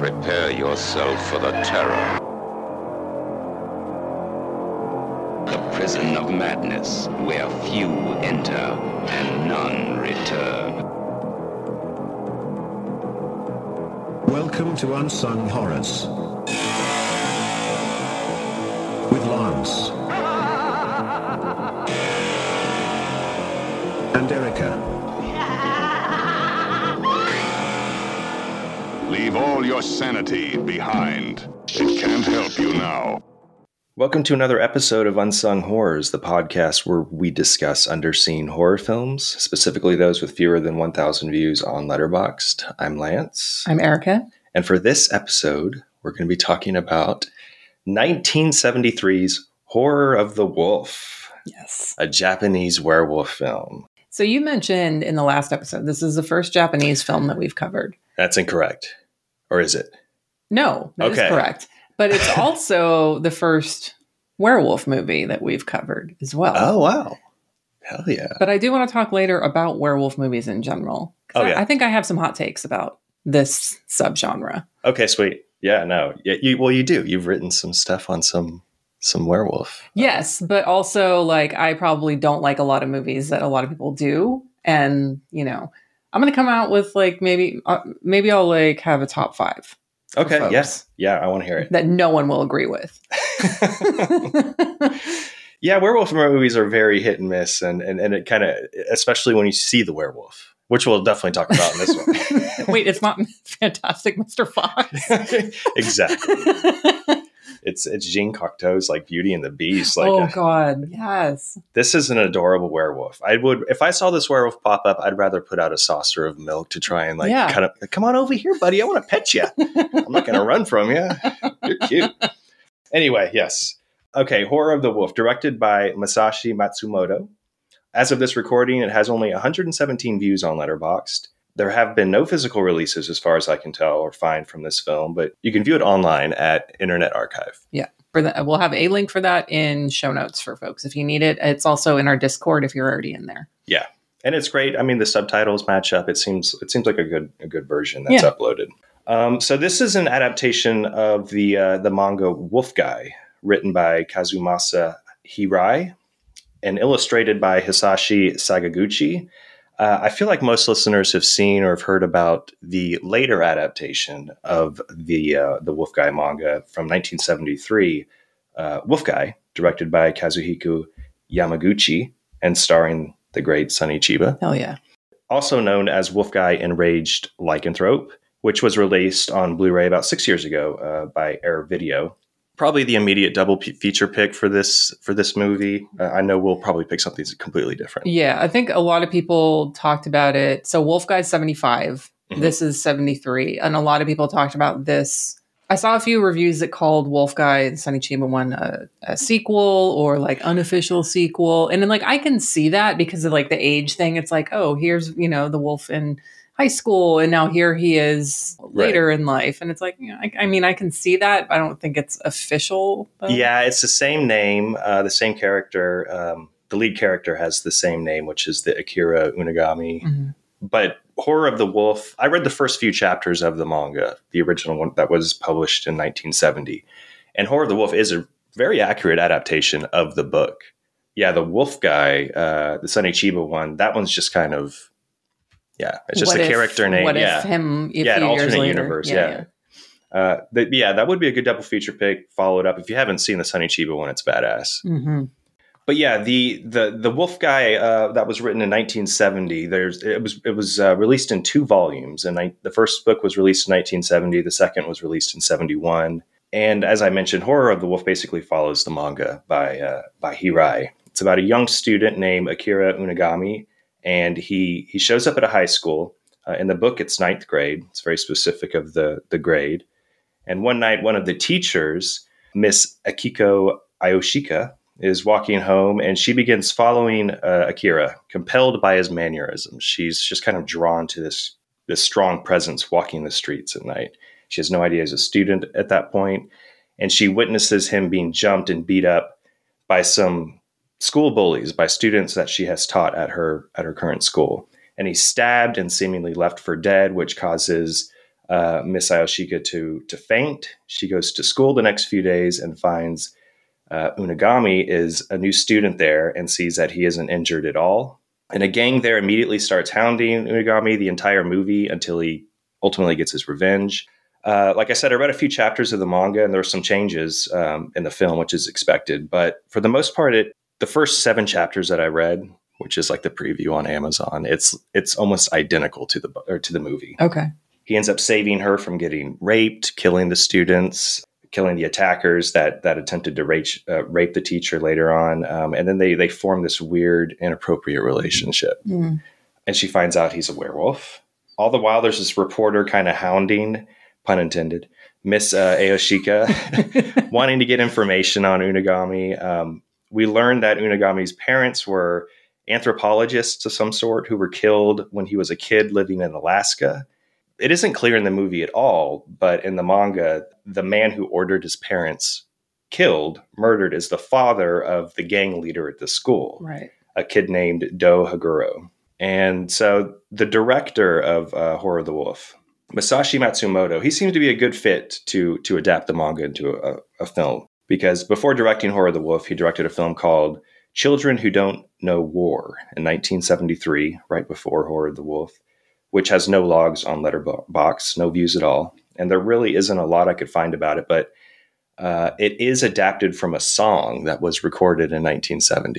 Prepare yourself for the terror. The prison of madness, where few enter and none return. Welcome to Unsung Horrors with Lance and Erica. Leave all your sanity behind. It can't help you now. Welcome to another episode of Unsung Horrors, the podcast where we discuss underseen horror films, specifically those with fewer than 1,000 views on Letterboxd. I'm Lance. I'm Erica. And for this episode, we're going to be talking about 1973's Horror of the Wolf. Yes. A Japanese werewolf film. So you mentioned in the last episode, this is the first Japanese film that we've covered. That's incorrect. Or is it? No, that is correct. But it's also the first werewolf movie that we've covered as well. Oh, wow. Hell yeah. But I do want to talk later about werewolf movies in general. Oh, yeah. I think I have some hot takes about this subgenre. Okay, sweet. Yeah, no. Yeah, you do. You've written some stuff on some werewolf. Yes, but also, like, I probably don't like a lot of movies that a lot of people do. And, you know, I'm going to come out with, like, maybe I'll, like, have a top 5. Okay, yes. Yeah, I want to hear it. That no one will agree with. Yeah, werewolf movies are very hit and miss, and it kind of, especially when you see the werewolf, which we'll definitely talk about in this one. Wait, it's not Fantastic Mr. Fox? Exactly. It's Jean Cocteau's like Beauty and the Beast. Like, oh God, yes. This is an adorable werewolf. If I saw this werewolf pop up, I'd rather put out a saucer of milk to try and kind of come on over here, buddy. I want to pet you. I'm not going to run from you. You're cute. Anyway, yes. Okay, Horror of the Wolf, directed by Masashi Matsumoto. As of this recording, it has only 117 views on Letterboxd. There have been no physical releases, as far as I can tell or find from this film, but you can view it online at Internet Archive. Yeah, we'll have a link for that in show notes for folks if you need it. It's also in our Discord if you're already in there. Yeah, and it's great. I mean, the subtitles match up. It seems like a good version that's uploaded. So this is an adaptation of the manga Wolf Guy, written by Kazumasa Hirai and illustrated by Hisashi Sakaguchi. I feel like most listeners have seen or have heard about the later adaptation of the Wolf Guy manga from 1973, Wolf Guy, directed by Kazuhiko Yamaguchi and starring the great Sonny Chiba. Hell yeah. Also known as Wolf Guy Enraged Lycanthrope, which was released on Blu-ray about 6 years ago by Air Video. Probably the immediate double feature pick for this movie. I know we'll probably pick something completely different. Yeah, I think a lot of people talked about it. So Wolf Guy's 75. Mm-hmm. This is 73. And a lot of people talked about this. I saw a few reviews that called Wolf Guy, the Sonny Chiba one, a sequel or like unofficial sequel. And then like I can see that because of like the age thing. It's like, oh, here's, you know, the wolf in high school and now here he is later in life, and it's like, you know, I mean I can see that. I don't think it's official though. Yeah, it's the same name, the same character. The lead character has the same name, which is the Akira Unagami. Mm-hmm. But Horror of the Wolf, I read the first few chapters of the manga, the original one that was published in 1970, and Horror of the Wolf is a very accurate adaptation of the book. Yeah, the Wolf Guy, the Sonny Chiba one, that one's just kind of, yeah, it's just a character name. What if him? An alternate universe. Yeah. That would be a good double feature pick. Follow it up if you haven't seen the Sonny Chiba one. It's badass. Mm-hmm. But yeah, the Wolf Guy that was written in 1970. It was released in 2 volumes, and the first book was released in 1970. The second was released in 71. And as I mentioned, Horror of the Wolf basically follows the manga by Hirai. It's about a young student named Akira Unagami. And he shows up at a high school. In the book, it's 9th grade. It's very specific of the grade. And one night, one of the teachers, Miss Akiko Ayoshika, is walking home, and she begins following Akira, compelled by his mannerisms. She's just kind of drawn to this strong presence walking the streets at night. She has no idea he's a student at that point, and she witnesses him being jumped and beat up by some school bullies, by students that she has taught at her current school. And he's stabbed and seemingly left for dead, which causes Miss Ayoshika to faint. She goes to school the next few days and finds Unagami is a new student there and sees that he isn't injured at all. And a gang there immediately starts hounding Unagami the entire movie until he ultimately gets his revenge. Like I said, I read a few chapters of the manga, and there were some changes in the film, which is expected. But for the most part, the first 7 chapters that I read, which is like the preview on Amazon, it's almost identical to the movie. Okay. He ends up saving her from getting raped, killing the students, killing the attackers that attempted to rape the teacher later on. And then they form this weird, inappropriate relationship. Mm. And she finds out he's a werewolf. All the while, there's this reporter kind of hounding, pun intended, Miss Ayoshika, wanting to get information on Unagami. We learned that Unagami's parents were anthropologists of some sort who were killed when he was a kid living in Alaska. It isn't clear in the movie at all, but in the manga, the man who ordered his parents murdered, is the father of the gang leader at the school, right? A kid named Do Haguro. And so the director of Horror of the Wolf, Masashi Matsumoto, he seems to be a good fit to adapt the manga into a film, because before directing Horror of the Wolf, he directed a film called Children Who Don't Know War in 1973, right before Horror of the Wolf, which has no logs on Letterboxd, no views at all. And there really isn't a lot I could find about it, but it is adapted from a song that was recorded in 1970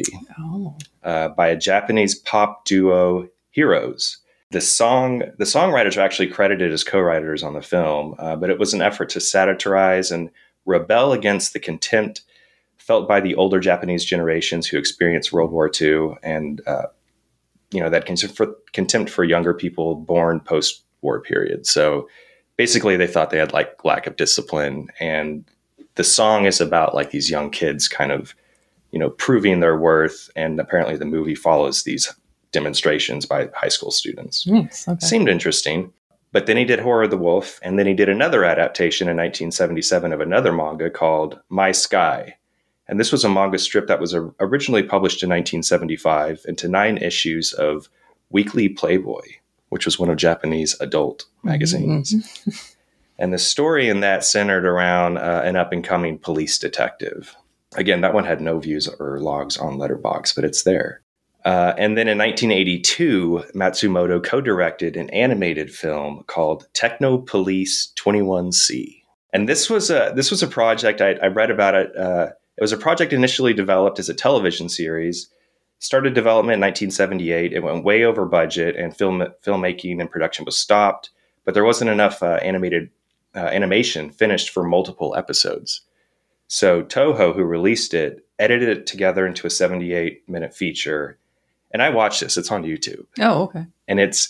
by a Japanese pop duo, Heroes. The songwriters are actually credited as co-writers on the film, but it was an effort to satirize and rebel against the contempt felt by the older Japanese generations who experienced World War II and that contempt for younger people born post-war period. So basically they thought they had like lack of discipline, and the song is about like these young kids kind of, proving their worth. And apparently the movie follows these demonstrations by high school students. Nice, okay. Seemed interesting. But then he did Horror of the Wolf, and then he did another adaptation in 1977 of another manga called My Sky. And this was a manga strip that was originally published in 1975 into 9 issues of Weekly Playboy, which was one of Japanese adult magazines. Mm-hmm. And the story in that centered around an up-and-coming police detective. Again, that one had no views or logs on Letterboxd, but it's there. And then in 1982, Matsumoto co-directed an animated film called Techno Police 21C. And this was a project, I read about it. It was a project initially developed as a television series, started development in 1978. It went way over budget, and filmmaking and production was stopped, but there wasn't enough animation finished for multiple episodes. So Toho, who released it, edited it together into a 78-minute feature. And I watched this. It's on YouTube. Oh, okay. And it's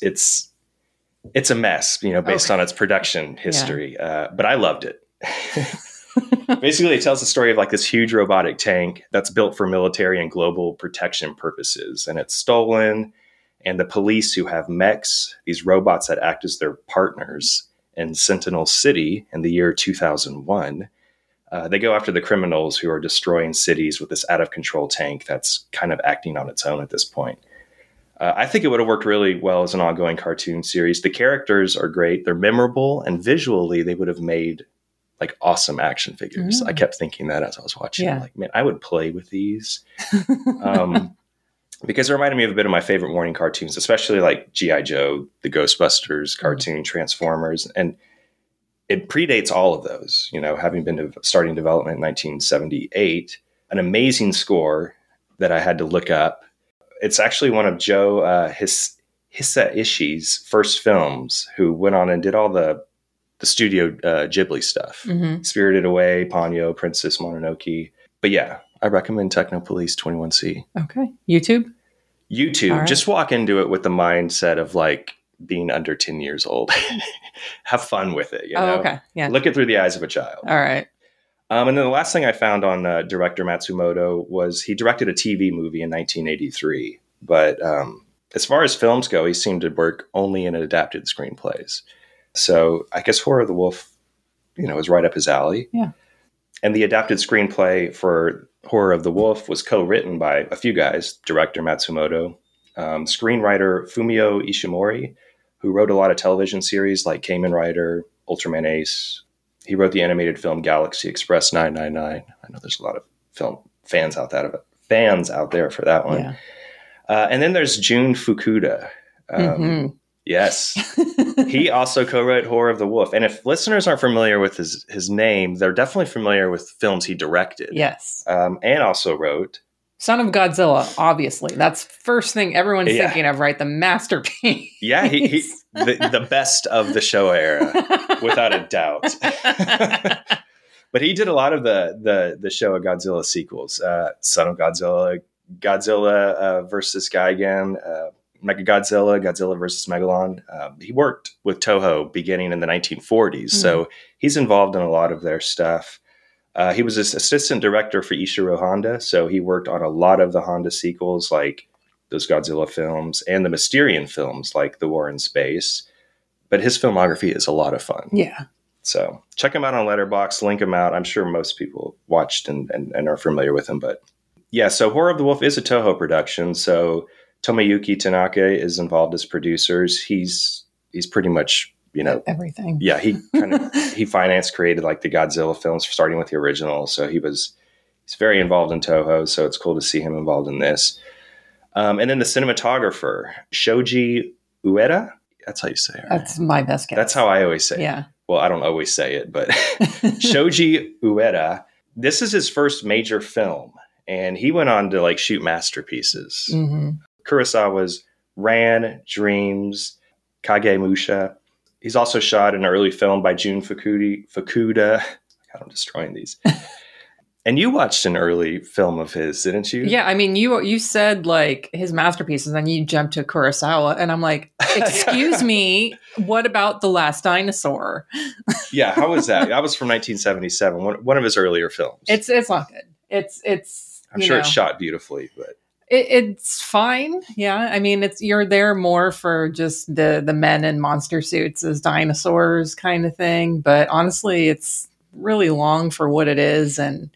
a mess, based on its production history. Yeah. But I loved it. Basically, it tells the story of like this huge robotic tank that's built for military and global protection purposes. And it's stolen. And the police, who have mechs, these robots that act as their partners in Sentinel City in the year 2001, they go after the criminals who are destroying cities with this out-of-control tank that's kind of acting on its own at this point. I think it would have worked really well as an ongoing cartoon series. The characters are great. They're memorable. And visually, they would have made like awesome action figures. I kept thinking that as I was watching. Yeah. Like, man, I would play with these. Because it reminded me of a bit of my favorite morning cartoons, especially like G.I. Joe, the Ghostbusters cartoon, Transformers. And it predates all of those, having been starting development in 1978. An amazing score that I had to look up. It's actually one of Joe Hisaishi's first films, who went on and did all the Studio Ghibli stuff. Mm-hmm. Spirited Away, Ponyo, Princess Mononoke. But yeah, I recommend Techno Police 21C. Okay. YouTube? Right. Just walk into it with the mindset of like being under 10 years old. Have fun with it. Okay. Yeah. Look it through the eyes of a child. All right. And then the last thing I found on director Matsumoto was he directed a TV movie in 1983. But as far as films go, he seemed to work only in adapted screenplays. So I guess Horror of the Wolf, is right up his alley. Yeah. And the adapted screenplay for Horror of the Wolf was co-written by a few guys, director Matsumoto, screenwriter Fumio Ishimori, who wrote a lot of television series like Kamen Rider, Ultraman Ace. He wrote the animated film Galaxy Express 999. I know there's a lot of film fans out there for that one. Yeah. And then there's Jun Fukuda. Yes. He also co-wrote Horror of the Wolf. And if listeners aren't familiar with his name, they're definitely familiar with films he directed. Yes. And also wrote Son of Godzilla, obviously. That's first thing everyone's thinking of, right? The masterpiece. Yeah, he the best of the Showa era, without a doubt. But he did a lot of the Showa Godzilla sequels. Son of Godzilla, Godzilla versus Gigan, Mechagodzilla, Godzilla versus Megalon. He worked with Toho beginning in the 1940s, so he's involved in a lot of their stuff. He was an assistant director for Ishiro Honda, so he worked on a lot of the Honda sequels, like those Godzilla films, and the Mysterian films, like The War in Space. But his filmography is a lot of fun. Yeah. So check him out on Letterboxd, link him out. I'm sure most people watched and are familiar with him. But yeah, so Horror of the Wolf is a Toho production, so Tomoyuki Tanaka is involved as producers. He's pretty much, everything. Yeah, he financed, created like the Godzilla films, starting with the original. So he's very involved in Toho. So it's cool to see him involved in this. And then the cinematographer, Shoji Ueda. That's how you say it. Right? That's my best guess. That's how I always say it. Yeah. Well, I don't always say it, but Shoji Ueda. This is his first major film, and he went on to like shoot masterpieces. Kurosawa's Ran, Dreams, Kagemusha. He's also shot an early film by Jun Fukuda. God, I'm destroying these. And you watched an early film of his, didn't you? Yeah, I mean, you said like his masterpieces, and you jumped to Kurosawa, and I'm like, excuse me, what about The Last Dinosaur? Yeah, how was that? That was from 1977, one of his earlier films. It's not good. It's I'm sure it's shot beautifully, but it's fine. Yeah, I mean, you're there more for just the men in monster suits as dinosaurs kind of thing. But honestly, it's really long for what it is, and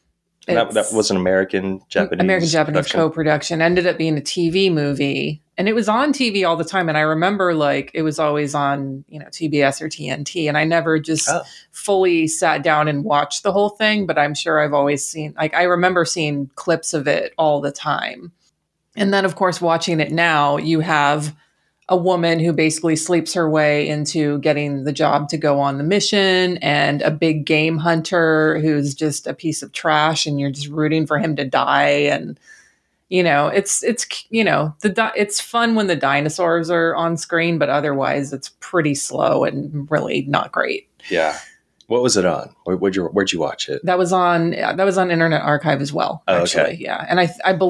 that was an American-Japanese co-production. Ended up being a TV movie, and it was on TV all the time. And I remember like it was always on, TBS or TNT, and I never just fully sat down and watched the whole thing. But I'm sure I've always seen, like, I remember seeing clips of it all the time. And then, of course, watching it now, you have a woman who basically sleeps her way into getting the job to go on the mission, and a big game hunter who's just a piece of trash, and you're just rooting for him to die. And, it's fun when the dinosaurs are on screen, but otherwise it's pretty slow and really not great. Yeah. What was it on? Where'd you watch it? That was on Internet Archive as well, actually. Okay. Yeah. And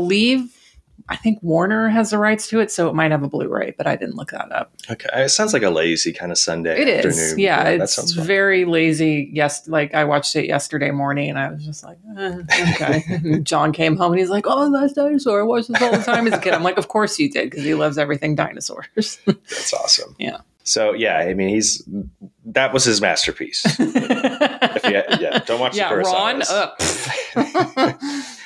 I think Warner has the rights to it, so it might have a Blu-ray, but I didn't look that up. Okay. It sounds like a lazy kind of Sunday afternoon. It is. Yeah, that sounds fun. Very lazy. Yes, like I watched it yesterday morning, and I was just like, okay. And John came home, and he's like, oh, Last Dinosaur. I watched this all the time as a kid. I'm like, of course you did, because he loves everything dinosaurs. That's awesome. Yeah. So, yeah, I mean, that was his masterpiece. Don't watch the Kurosawas. Ron,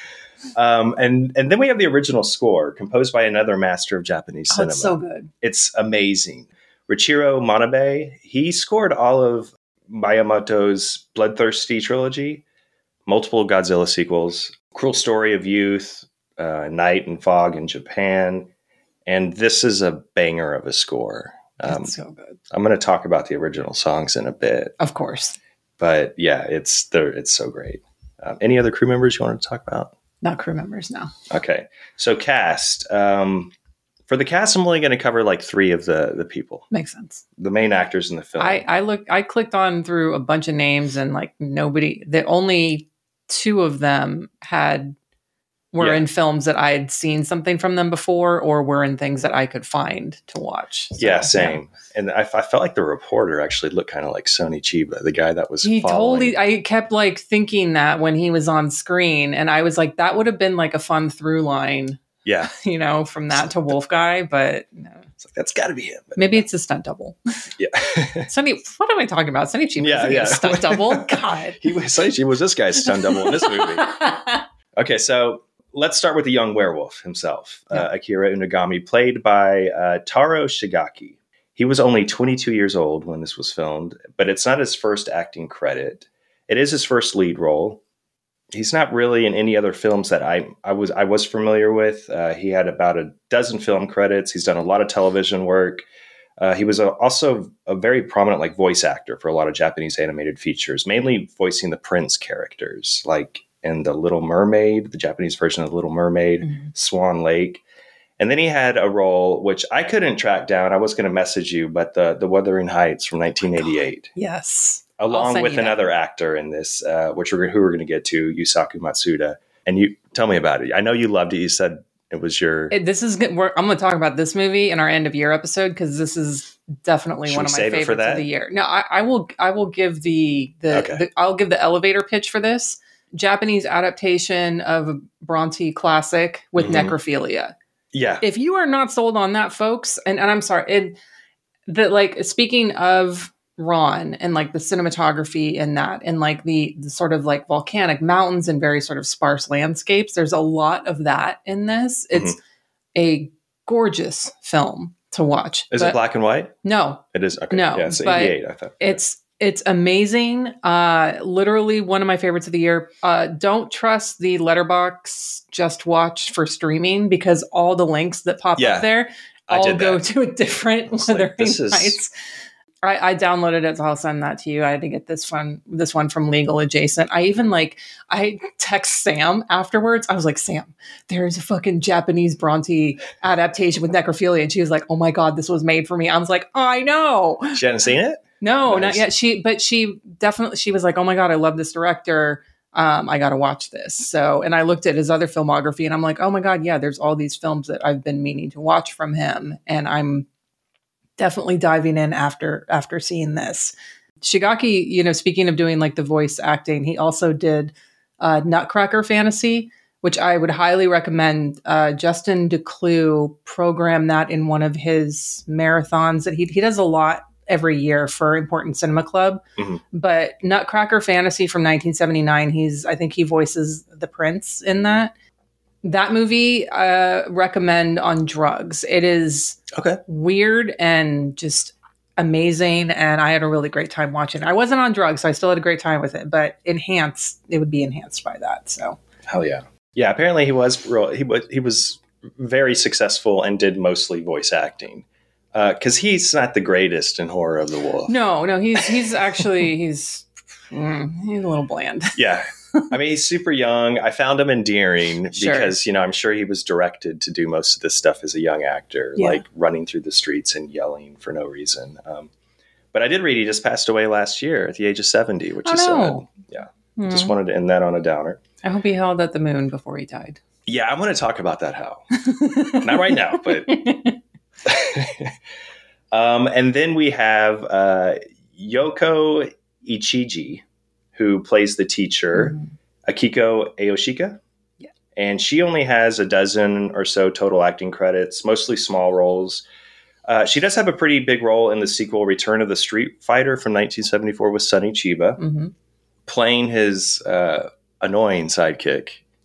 and then we have the original score, composed by another master of Japanese cinema. It's so good. It's amazing. Richiro Manabe, he scored all of Miyamoto's Bloodthirsty trilogy, multiple Godzilla sequels, Cruel Story of Youth, Night and Fog in Japan, and this is a banger of a score. It's so good. I'm going to talk about the original songs in a bit. Of course. But yeah, it's so great. Any other crew members you wanted to talk about? Not crew members, no. Okay. So cast. For the cast, I'm only going to cover like 3 of the people. Makes sense. The main actors in the film. I clicked on through a bunch of names, and like only 2 of them were in films that I had seen something from them before, or were in things that I could find to watch. So, yeah, same. Yeah. And I felt like the reporter actually looked kind of like Sonny Chiba, the guy that was following. I kept like thinking that when he was on screen, and I was like, that would have been like a fun through line. Yeah. From that to Wolf Guy, but no. It's like, that's got to be him. But maybe it's a stunt double. Yeah. Sonny, what am I talking about? Sonny Chiba is a stunt double? God. Sonny Chiba was this guy's stunt double in this movie. Okay, so let's start with the young werewolf himself, Akira Unagami, played by Taro Shigaki. He was only 22 years old when this was filmed, but it's not his first acting credit. It is his first lead role. He's not really in any other films that I was familiar with. He had about a dozen film credits. He's done a lot of television work. He was also a very prominent like voice actor for a lot of Japanese animated features, mainly voicing the prince characters, like in The Little Mermaid, the Japanese version of The Little Mermaid, Swan Lake. And then he had a role, which I couldn't track down. I was going to message you, but the Wuthering Heights from 1988. Yes. Along with another actor in this, who we're going to get to, Yusaku Matsuda. And you tell me about it. I know you loved it. You said it was your... I'm going to talk about this movie in our end of year episode because this is definitely one of my favorites of the year. No, I will give I'll give the elevator pitch for this. Japanese adaptation of a Bronte classic with necrophilia. Yeah. If you are not sold on that, folks, and I'm sorry, speaking of Ron and like the cinematography in that and like the sort of like volcanic mountains and very sort of sparse landscapes, there's a lot of that in this. It's a gorgeous film to watch. Is it black and white? No. It is? Okay. No. Yeah, it's 88, I thought. It's amazing. Literally one of my favorites of the year. Don't trust the Letterboxd Just Watch for streaming because all the links that pop up there all go to a different Wuthering Heights. I downloaded it, so I'll send that to you. I had to get this one from Legal Adjacent. I text Sam afterwards. I was like, Sam, there's a fucking Japanese Bronte adaptation with necrophilia. And she was like, oh my God, this was made for me. I was like, I know. She hadn't seen it? No, not yet. She was like, oh my God, I love this director. I got to watch this. So, and I looked at his other filmography and I'm like, oh my God, yeah, there's all these films that I've been meaning to watch from him. And I'm definitely diving in after seeing this. Shigaki, speaking of doing like the voice acting, he also did Nutcracker Fantasy, which I would highly recommend. Justin Decloux programmed that in one of his marathons that he does a lot every year for Important Cinema Club. But Nutcracker Fantasy from 1979, I think he voices the prince in that. That movie, recommend on drugs. It is weird and just amazing, and I had a really great time watching it. I wasn't on drugs, so I still had a great time with it, but it would be enhanced by that. So hell yeah. Yeah, apparently he was very successul and did mostly voice acting. Because he's not the greatest in Horror of the Wolf. No, he's actually he's a little bland. Yeah. I mean, he's super young. I found him endearing because, I'm sure he was directed to do most of this stuff as a young actor, like running through the streets and yelling for no reason. But I did read he just passed away last year at the age of 70, which is sad. Yeah. Just wanted to end that on a downer. I hope he held at the moon before he died. Yeah, I want to talk about that how. Not right now, but... and then we have Yoko Ichiji, who plays the teacher, Akiko Aoshika. Yeah. And she only has a dozen or so total acting credits, mostly small roles. She does have a pretty big role in the sequel Return of the Street Fighter from 1974 with Sonny Chiba, playing his annoying sidekick,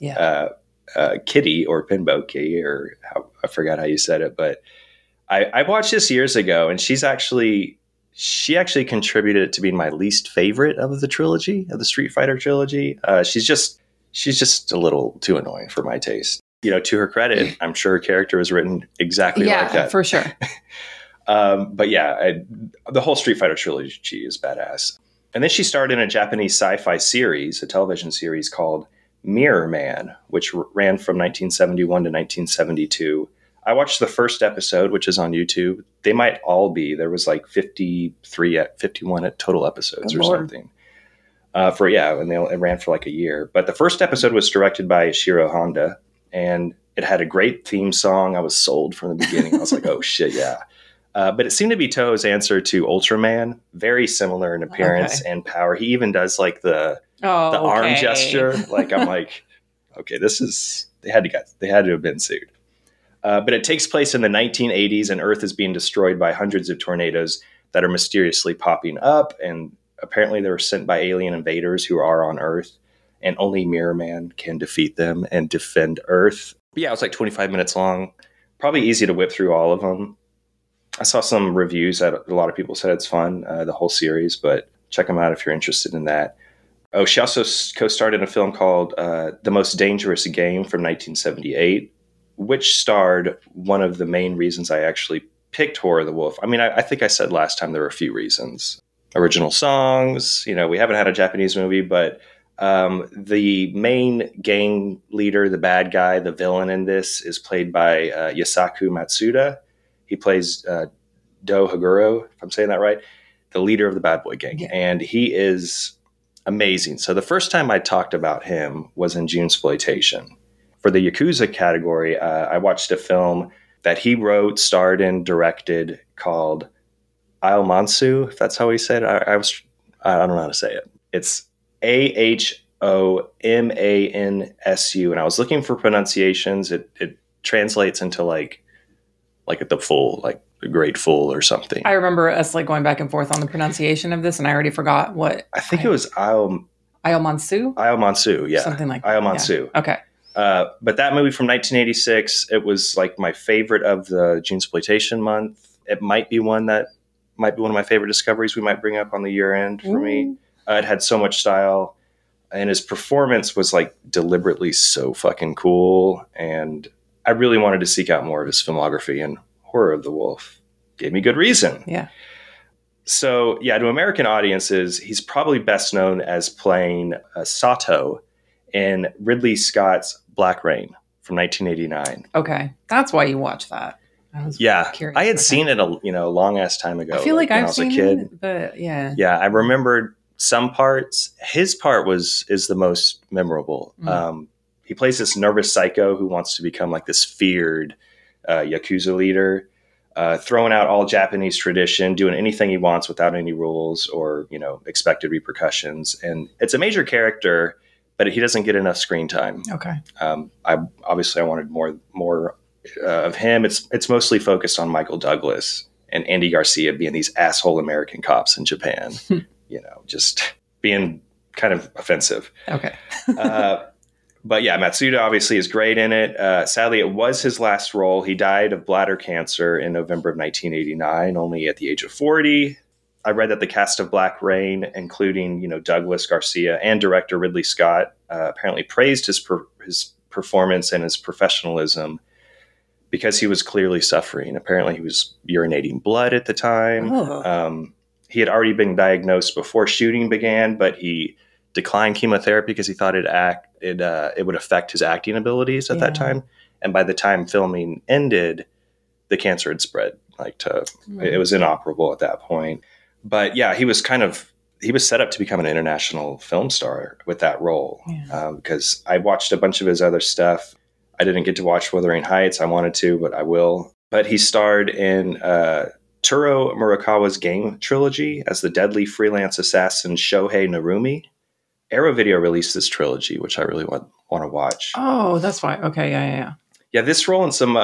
Kitty or Pinboki, or I forgot how you said it, but I watched this years ago, and she actually contributed to being my least favorite of the trilogy, of the Street Fighter trilogy. She's just a little too annoying for my taste. To her credit, I'm sure her character was written exactly like that. Yeah, for sure. But yeah, the whole Street Fighter trilogy is badass. And then she starred in a Japanese sci-fi series, a television series called Mirror Man, which ran from 1971 to 1972. I watched the first episode, which is on YouTube. They might all be. There was like 51 total episodes something. And it ran for like a year. But the first episode was directed by Ishiro Honda, and it had a great theme song. I was sold from the beginning. I was like, oh shit, yeah. But it seemed to be Toho's answer to Ultraman, very similar in appearance and power. He even does like the arm gesture. Like I'm like, okay, they had to have been sued. But it takes place in the 1980s, and Earth is being destroyed by hundreds of tornadoes that are mysteriously popping up. And apparently they were sent by alien invaders who are on Earth, and only Mirror Man can defeat them and defend Earth. But yeah, it was like 25 minutes long. Probably easy to whip through all of them. I saw some reviews that a lot of people said it's fun, the whole series, but check them out if you're interested in that. Oh, she also co-starred in a film called The Most Dangerous Game from 1978, which starred one of the main reasons I actually picked Horror of the Wolf. I mean, I think I said last time there were a few reasons. Original songs, we haven't had a Japanese movie, but the main gang leader, the bad guy, the villain in this is played by Yasaku Matsuda. He plays Do Haguro, if I'm saying that right, the leader of the Bad Boy Gang. Yeah. And he is amazing. So the first time I talked about him was in Junesploitation. For the Yakuza category, I watched a film that he wrote, starred in, directed called Aomansu, if that's how he said it. I don't know how to say it. It's Ahomansu, and I was looking for pronunciations. It translates into like the full, like the great fool or something. I remember us like going back and forth on the pronunciation of this, and I already forgot what. I think it was Aomansu. Aomansu, yeah, something like Aomansu. Yeah. Okay. But that movie from 1986, it was like my favorite of the Junesploitation month. It might be one of my favorite discoveries we might bring up on the year end for me. It had so much style, and his performance was like deliberately so fucking cool. And I really wanted to seek out more of his filmography, and Horror of the Wolf gave me good reason. Yeah. So yeah, to American audiences, he's probably best known as playing Sato in Ridley Scott's Black Rain from 1989. Okay, that's why you watch that. I had seen it a long ass time ago. I feel like I've seen it, but yeah. Yeah, I remembered some parts. His part is the most memorable. He plays this nervous psycho who wants to become like this feared Yakuza leader, throwing out all Japanese tradition, doing anything he wants without any rules or expected repercussions. And it's a major character, but he doesn't get enough screen time. Okay. I wanted more of him. It's mostly focused on Michael Douglas and Andy Garcia being these asshole American cops in Japan, just being kind of offensive. Okay. But yeah, Matsuda obviously is great in it. Sadly, it was his last role. He died of bladder cancer in November of 1989, only at the age of 40. I read that the cast of Black Rain, including Douglas, Garcia, and director Ridley Scott, apparently praised his performance and his professionalism because he was clearly suffering. Apparently, he was urinating blood at the time. Oh. He had already been diagnosed before shooting began, but he declined chemotherapy because he thought it would affect his acting abilities at that time. And by the time filming ended, the cancer had spread. It was inoperable at that point. But yeah, he was set up to become an international film star with that role. Because I watched a bunch of his other stuff. I didn't get to watch Wuthering Heights. I wanted to, but I will. But he starred in Turo Murakawa's Game trilogy as the deadly freelance assassin Shohei Narumi. Arrow Video released this trilogy, which I really want to watch. Oh, that's why. Okay, yeah. Yeah, this role and some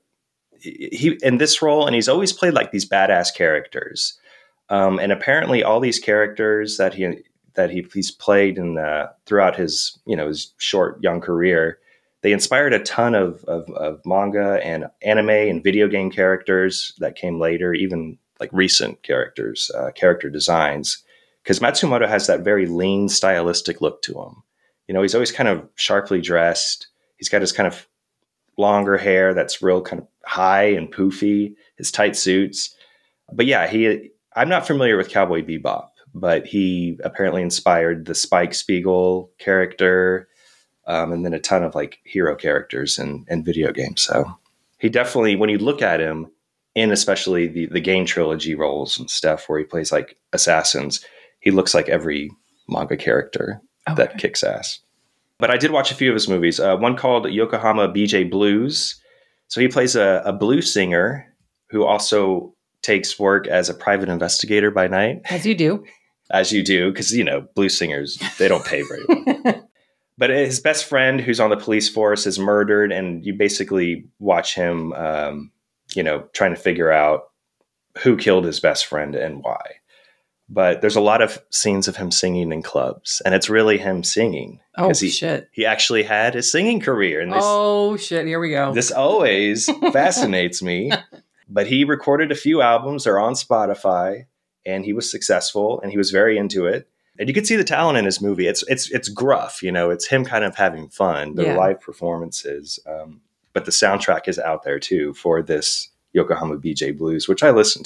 and he's always played like these badass characters. And apparently, all these characters that he's played in throughout his his short young career, they inspired a ton of manga and anime and video game characters that came later, even like recent characters, character designs. Because Matsumoto has that very lean, stylistic look to him. He's always kind of sharply dressed. He's got his kind of longer hair that's real kind of high and poofy, his tight suits. But yeah, I'm not familiar with Cowboy Bebop, but he apparently inspired the Spike Spiegel character, and then a ton of like hero characters in video games. So he definitely, when you look at him, in especially the game trilogy roles and stuff where he plays like assassins, he looks like every manga character that kicks ass. But I did watch a few of his movies. One called Yokohama BJ Blues. So he plays a blues singer who also takes work as a private investigator by night. As you do. As you do, because, blues singers, they don't pay very well. But his best friend who's on the police force is murdered, and you basically watch him, trying to figure out who killed his best friend and why. But there's a lot of scenes of him singing in clubs, and it's really him singing. Oh, shit. He actually had a singing career. And shit. Here we go. This always fascinates me. But he recorded a few albums. They're on Spotify, and he was successful, and he was very into it. And you can see the talent in his movie. It's gruff, it's him kind of having fun, the live performances. But the soundtrack is out there too for this Yokohama BJ Blues, which I listen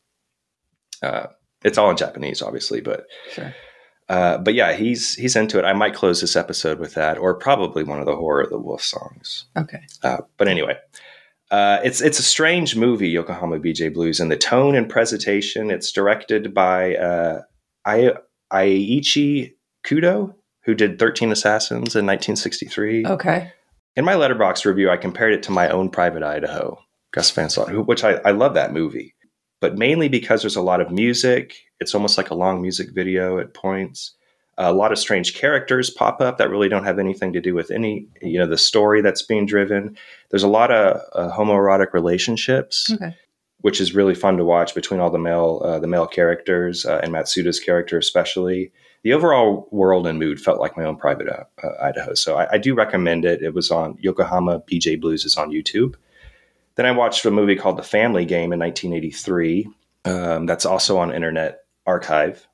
to. It's all in Japanese, obviously, but Sure. But yeah, he's into it. I might close this episode with that, or probably one of the Horror of the Wolf songs. Okay. But anyway, it's a strange movie, Yokohama BJ Blues, and the tone and presentation. It's directed by Aiichi Kudo, who did 13 Assassins in 1963. Okay. In my Letterboxd review, I compared it to My Own Private Idaho, Gus Van Sant, which I love that movie, but mainly because there's a lot of music. It's almost like a long music video at points. A lot of strange characters pop up that really don't have anything to do with the story that's being driven. There's a lot of homoerotic relationships, which is really fun to watch between all the male characters and Matsuda's character especially. The overall world and mood felt like My Own Private Idaho. So I do recommend it. It was on Yokohama BJ Blues is on YouTube. Then I watched a movie called The Family Game in 1983. That's also on Internet Archive.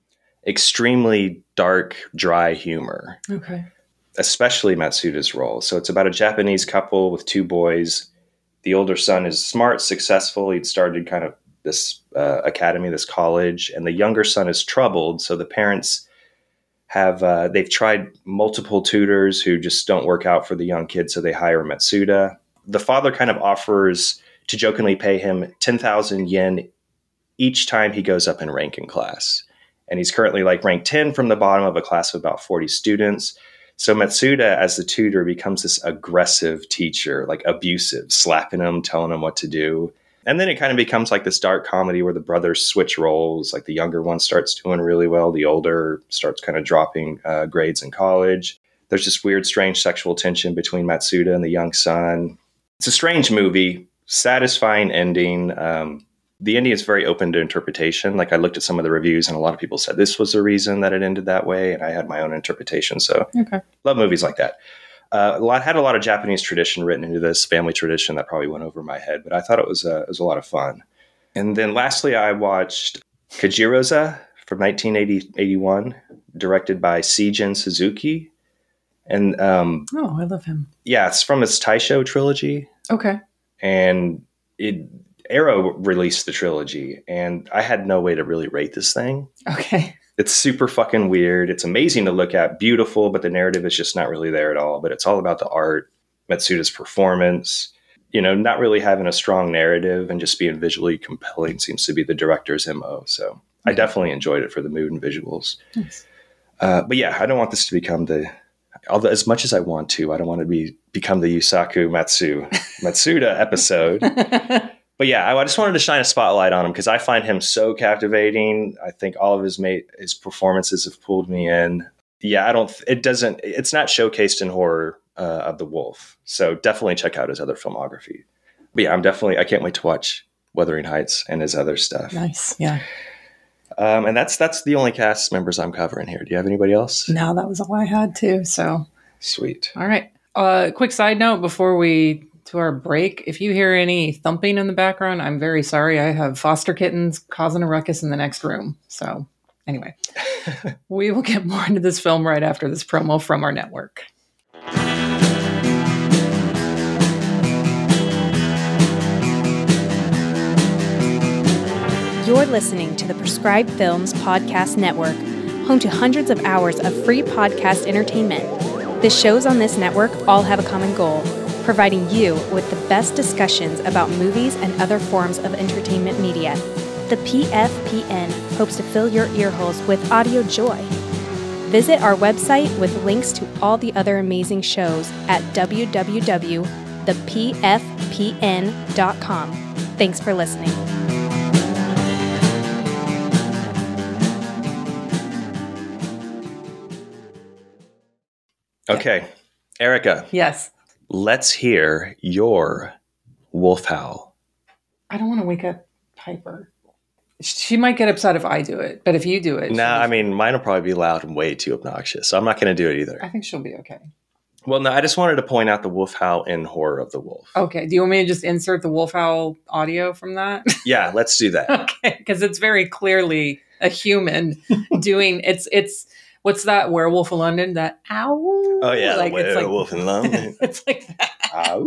Extremely dark, dry humor. Okay. Especially Matsuda's role. So it's about a Japanese couple with two boys. The older son is smart, successful. He'd started kind of this academy, this college, and the younger son is troubled. So the parents they've tried multiple tutors who just don't work out for the young kid. So they hire Matsuda. The father kind of offers to jokingly pay him 10,000 yen each time he goes up in rank in class. And he's currently ranked 10 from the bottom of a class of about 40 students. So Matsuda, as the tutor, becomes this aggressive teacher, abusive, slapping him, telling him what to do. And then it kind of becomes this dark comedy where the brothers switch roles. The younger one starts doing really well. The older starts kind of dropping grades in college. There's this weird, strange sexual tension between Matsuda and the young son. It's a strange movie, satisfying ending. The ending is very open to interpretation. I looked at some of the reviews and a lot of people said this was the reason that it ended that way. And I had my own interpretation. So love movies like that. Had a lot of Japanese tradition written into this, family tradition that probably went over my head, but I thought it was a lot of fun. And then lastly, I watched Kajiroza from 1981, directed by Seijin Suzuki. And I love him. Yeah, it's from his Taisho trilogy. Okay. And Arrow released the trilogy, and I had no way to really rate this thing. Okay. It's super fucking weird. It's amazing to look at, beautiful, but the narrative is just not really there at all. But it's all about the art, Matsuda's performance, not really having a strong narrative and just being visually compelling seems to be the director's MO. So I definitely enjoyed it for the mood and visuals. Nice. But yeah, I don't want this to become although as much as I want to, I don't want to become the Yusaku Matsuda episode. But yeah, I just wanted to shine a spotlight on him because I find him so captivating. I think all of his performances have pulled me in. Yeah, it's not showcased in Horror of the Wolf. So definitely check out his other filmography. But yeah, I can't wait to watch Wuthering Heights and his other stuff. Nice. Yeah. And that's the only cast members I'm covering here. Do you have anybody else? No, that was all I had too. So sweet. All right. Quick side note before we to our break. If you hear any thumping in the background, I'm very sorry. I have foster kittens causing a ruckus in the next room. So anyway, we will get more into this film right after this promo from our network. You're listening to the Prescribed Films Podcast Network, home to hundreds of hours of free podcast entertainment. The shows on this network all have a common goal: providing you with the best discussions about movies and other forms of entertainment media. The PFPN hopes to fill your earholes with audio joy. Visit our website with links to all the other amazing shows at www.thepfpn.com. Thanks for listening. Okay, Erica. Yes. Let's hear your wolf howl. I don't want to wake up Piper. She might get upset if I do it, but if you do it... No, I mean, mine will probably be loud and way too obnoxious, so I'm not going to do it either. I think she'll be okay. Well, no, I just wanted to point out the wolf howl in Horror of the Wolf. Okay. Do you want me to just insert the wolf howl audio from that? Yeah, let's do that. Okay, because it's very clearly a human doing it's what's that werewolf in London? That ow. Oh yeah, like it's like Werewolf in London. it's like that. Ow.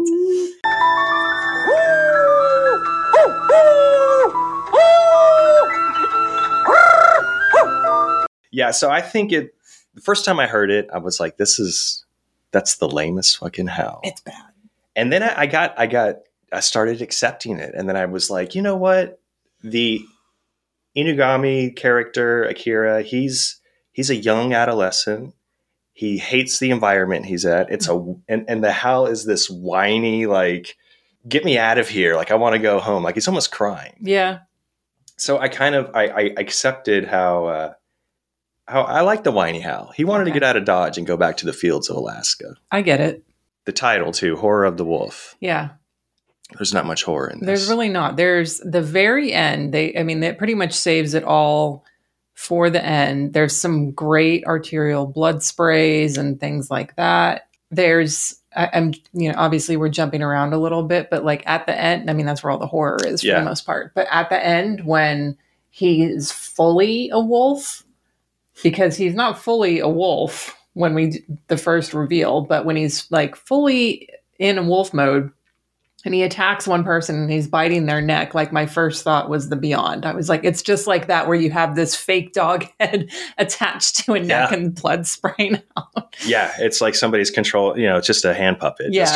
Yeah, so I think the first time I heard it, I was like, that's the lamest fucking howl. It's bad. And then I started accepting it. And then I was like, you know what? The Inugami character, Akira, he's a young adolescent. He hates the environment he's at. And the howl is this whiny, like, get me out of here. Like, I want to go home. Like, he's almost crying. Yeah. So I accepted how I like the whiny howl. He wanted to get out of Dodge and go back to the fields of Alaska. I get it. The title too, Horror of the Wolf. Yeah. There's not much horror in this. There's really not. There's the very end. That pretty much saves it all for the end. There's some great arterial blood sprays and things like that. I'm obviously we're jumping around a little bit, but like at the end, I mean, that's where all the horror is for the most part. But at the end, when he is fully a wolf, because he's not fully a wolf when the first reveal, but when he's like fully in a wolf mode and he attacks one person and he's biting their neck, like my first thought was The Beyond. I was like, it's just like that where you have this fake dog head attached to a neck and blood spraying out. Yeah, it's like somebody's control, it's just a hand puppet. Yeah.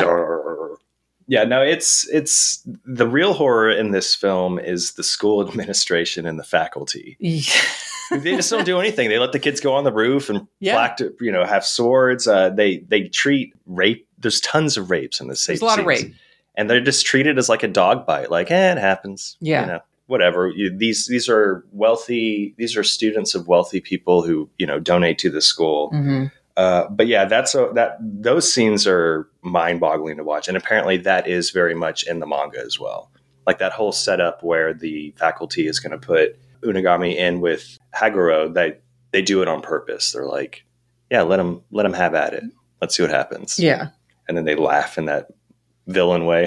It's the real horror in this film is the school administration and the faculty. Yeah. They just don't do anything. They let the kids go on the roof and have swords. They treat rape. There's tons of rapes in this. There's a lot of rape. And they're just treated as like a dog bite. Like, it happens. Yeah. Whatever. These are wealthy. These are students of wealthy people who, donate to the school. Mm-hmm. But yeah, those scenes are mind boggling to watch. And apparently that is very much in the manga as well. Like that whole setup where the faculty is going to put Unagami in with Haguro, that they do it on purpose. They're like, yeah, let him have at it. Let's see what happens. Yeah. And then they laugh in that villain way.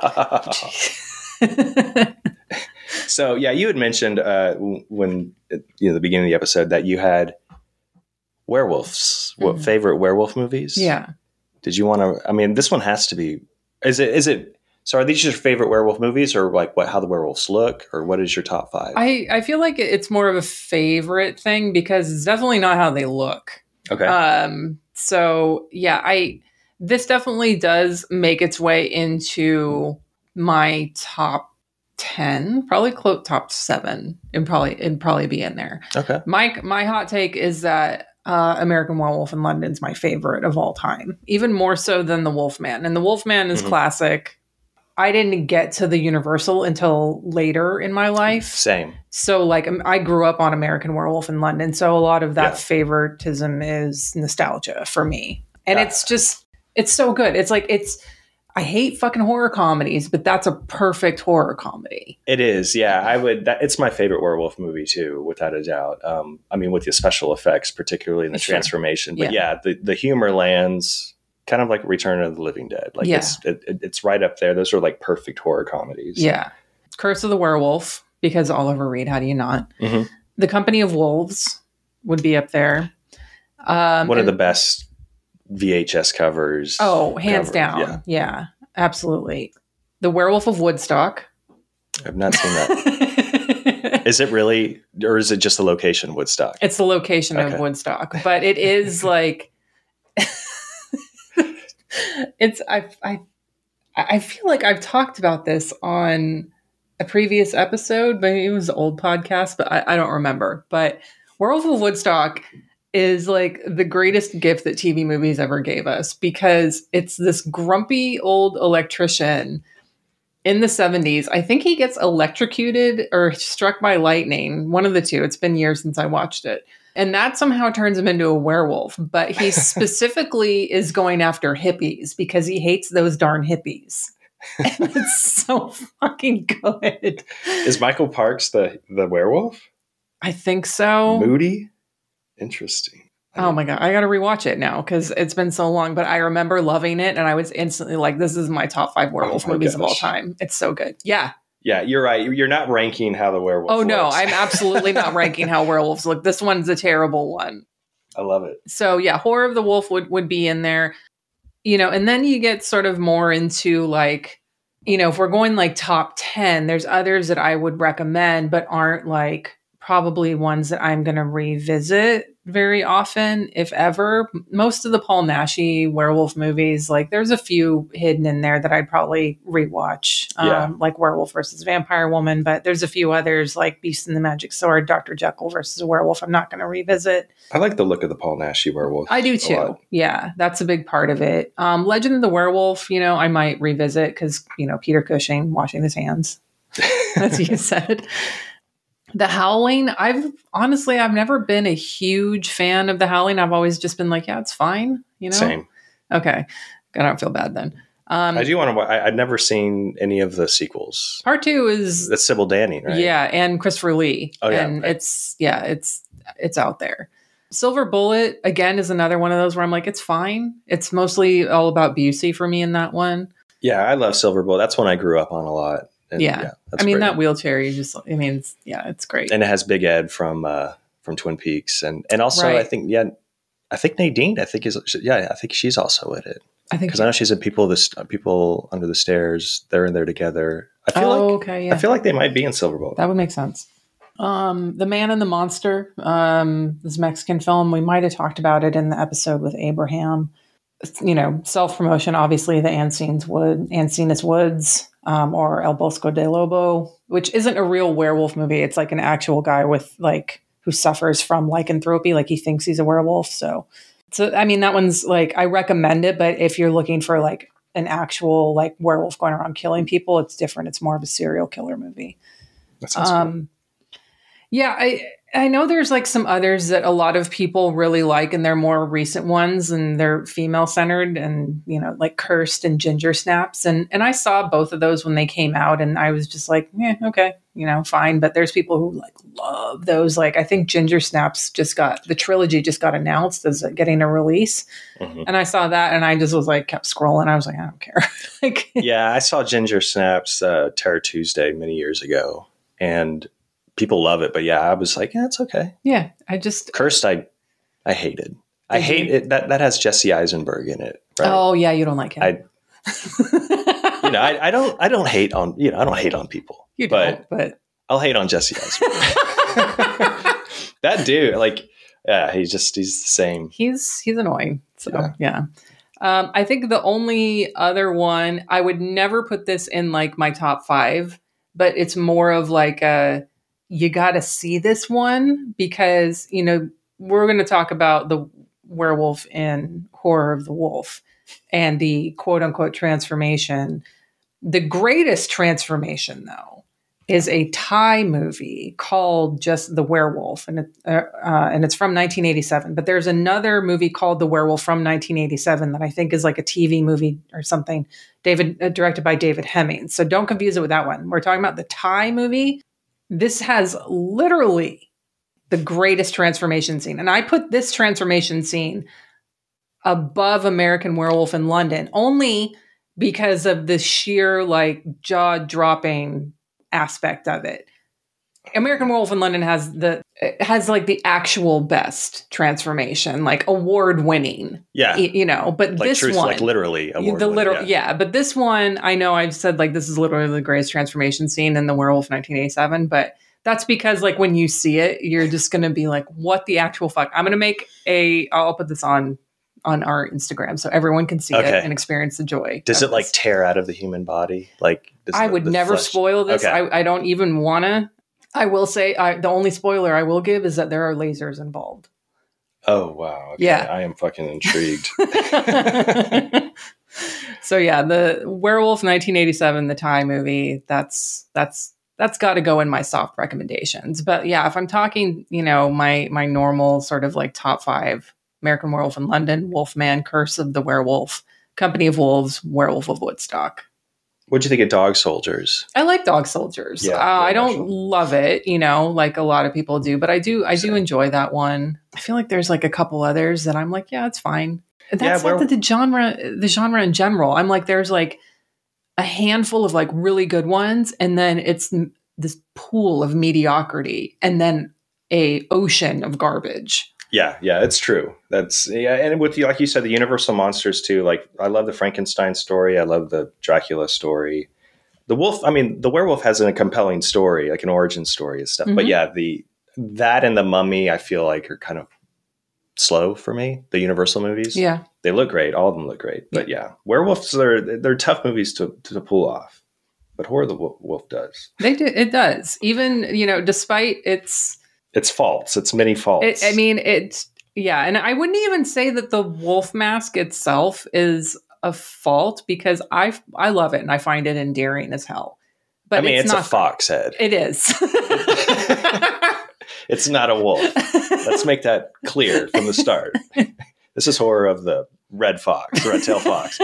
So yeah, you had mentioned when the beginning of the episode that you had werewolves. What favorite werewolf movies? Yeah. Did you want to? I mean, this one has to be. Is it? So are these your favorite werewolf movies, or like how the werewolves look, or what is your top 5? I feel like it's more of a favorite thing because it's definitely not how they look. Okay. So yeah, this definitely does make its way into my top 10, probably top 7, and probably be in there. Okay. My hot take is that American Werewolf in London is my favorite of all time, even more so than The Wolfman. And The Wolfman is classic. I didn't get to the Universal until later in my life. Same. So like I grew up on American Werewolf in London. So a lot of that favoritism is nostalgia for me. And it's so good. It's like, I hate fucking horror comedies, but that's a perfect horror comedy. It is. Yeah. It's my favorite werewolf movie too, without a doubt. I mean, with the special effects, particularly in the transformation, but the humor lands kind of like Return of the Living Dead. Like it's right up there. Those are like perfect horror comedies. Yeah. Curse of the Werewolf, because Oliver Reed, how do you not? Mm-hmm. The Company of Wolves would be up there. One of the best VHS covers. Oh, hands down. Yeah, absolutely. The Werewolf of Woodstock. I've not seen that. Is it really, or is it just the location Woodstock? It's the location of Woodstock, but it is like, I feel like I've talked about this on a previous episode, maybe it was an old podcast, but I don't remember. But Werewolf of Woodstock is like the greatest gift that TV movies ever gave us, because it's this grumpy old electrician in the 70s. I think he gets electrocuted or struck by lightning, one of the two. It's been years since I watched it. And that somehow turns him into a werewolf. But he specifically is going after hippies because he hates those darn hippies. And it's so fucking good. Is Michael Parks the werewolf? I think so. Moody? Interesting. Oh my God. I got to rewatch it now because it's been so long, but I remember loving it. And I was instantly like, this is my top 5 werewolf movies of all time. It's so good. Yeah. Yeah, you're right. You're not ranking how the werewolf looks. No, I'm absolutely not ranking how werewolves look. This one's a terrible one. I love it. So yeah, Horror of the Wolf would be in there. And then you get sort of more into like, if we're going like top 10, there's others that I would recommend, but aren't like probably ones that I'm going to revisit very often, if ever. Most of the Paul Naschy werewolf movies, like there's a few hidden in there that I'd probably rewatch, like Werewolf versus Vampire Woman, but there's a few others like Beast and the Magic Sword, Dr. Jekyll versus a Werewolf I'm not going to revisit. I like the look of the Paul Naschy werewolf. I do too. Yeah, that's a big part of it. Legend of the Werewolf, I might revisit because, Peter Cushing washing his hands, as you said. The Howling, I've never been a huge fan of The Howling. I've always just been like, yeah, it's fine. Same. Okay. I don't feel bad then. I do want to. I've never seen any of the sequels. Part 2 is that's Sybil Danning, right? Yeah, and Christopher Lee. Oh yeah, and it's out there. Silver Bullet again is another one of those where I'm like, it's fine. It's mostly all about Busey for me in that one. Yeah, I love Silver Bullet. That's one I grew up on a lot. And that's great. That wheelchair, it's great. And it has Big Ed from Twin Peaks, and also right. I think Nadine. I think she's also in it. I think because I know she's in People Under the Stairs. They're in there together. I feel like they might be in Silver Bullet. That would make sense. The Man and the Monster. This Mexican film. We might have talked about it in the episode with Abraham. Self-promotion. Obviously, the Encinas Woods. Or El Bosco de Lobo, which isn't a real werewolf movie. It's like an actual guy with who suffers from lycanthropy, like he thinks he's a werewolf. So that one's like, I recommend it, but if you're looking for like an actual like werewolf going around killing people, it's different. It's more of a serial killer movie. That sounds cool. Yeah, I know there's like some others that a lot of people really like, and they're more recent ones, and they're female centered, and like Cursed and Ginger Snaps, and I saw both of those when they came out, and I was just like, okay, fine. But there's people who like love those. Like I think Ginger Snaps the trilogy just got announced as getting a release, and I saw that, and I just was like kept scrolling. I was like, I don't care. Yeah, I saw Ginger Snaps Terror Tuesday many years ago, and people love it, but yeah, I was like, yeah, it's okay. Yeah, I just Cursed. I hated. I hate it. That has Jesse Eisenberg in it. Right? Oh yeah, you don't like him. I don't hate on I don't hate on people. You don't, but I'll hate on Jesse Eisenberg. That dude, he's the same. He's annoying. So yeah. I think the only other one I would never put this in like my top 5, but it's more of like you got to see this one because, we're going to talk about the werewolf in Horror of the Wolf and the quote unquote transformation. The greatest transformation, though, is a Thai movie called just The Werewolf. And it's from 1987. But there's another movie called The Werewolf from 1987 that I think is like a TV movie or something, directed by David Hemming. So don't confuse it with that one. We're talking about the Thai movie. This has literally the greatest transformation scene. And I put this transformation scene above American Werewolf in London only because of the sheer like jaw-dropping aspect of it. American Werewolf in London has the actual best transformation, like award-winning. Yeah. But like this one, like literally award-winning. Yeah. But this one, I know I've said like this is literally the greatest transformation scene in The Werewolf 1987, but that's because like when you see it, you're just going to be like, what the actual fuck? I'm going to make I'll put this on our Instagram so everyone can see it and experience the joy. Does it like tear out of the human body? Like I would never spoil this. Okay. I don't even want to. I will say the only spoiler I will give is that there are lasers involved. Oh, wow. Okay. Yeah. I am fucking intrigued. So yeah, the Werewolf 1987, the Thai movie, that's got to go in my soft recommendations. But yeah, if I'm talking, my normal sort of like top 5, American Werewolf in London, Wolfman, Curse of the Werewolf, Company of Wolves, Werewolf of Woodstock. What'd you think of Dog Soldiers? I like Dog Soldiers. Yeah, I don't Marshall. love it, like a lot of people do, but I do enjoy that one. I feel like there's like a couple others that I'm like, yeah, it's fine. That's not the genre in general. I'm like, there's like a handful of like really good ones, and then it's this pool of mediocrity, and then a ocean of garbage. Yeah, it's true. And with like you said, the Universal monsters too. Like I love the Frankenstein story. I love the Dracula story. The wolf. I mean, the werewolf has a compelling story, like an origin story and stuff. Mm-hmm. But yeah, that and the Mummy, I feel like are kind of slow for me. The Universal movies. Yeah, they look great. All of them look great. But yeah, werewolves they're tough movies to pull off. But Horror of the Wolf does. They do. It does. Even despite its faults. It's many faults. And I wouldn't even say that the wolf mask itself is a fault, because I love it and I find it endearing as hell. But it's a fox head. It is. It's not a wolf. Let's make that clear from the start. This is Horror of the red-tailed fox.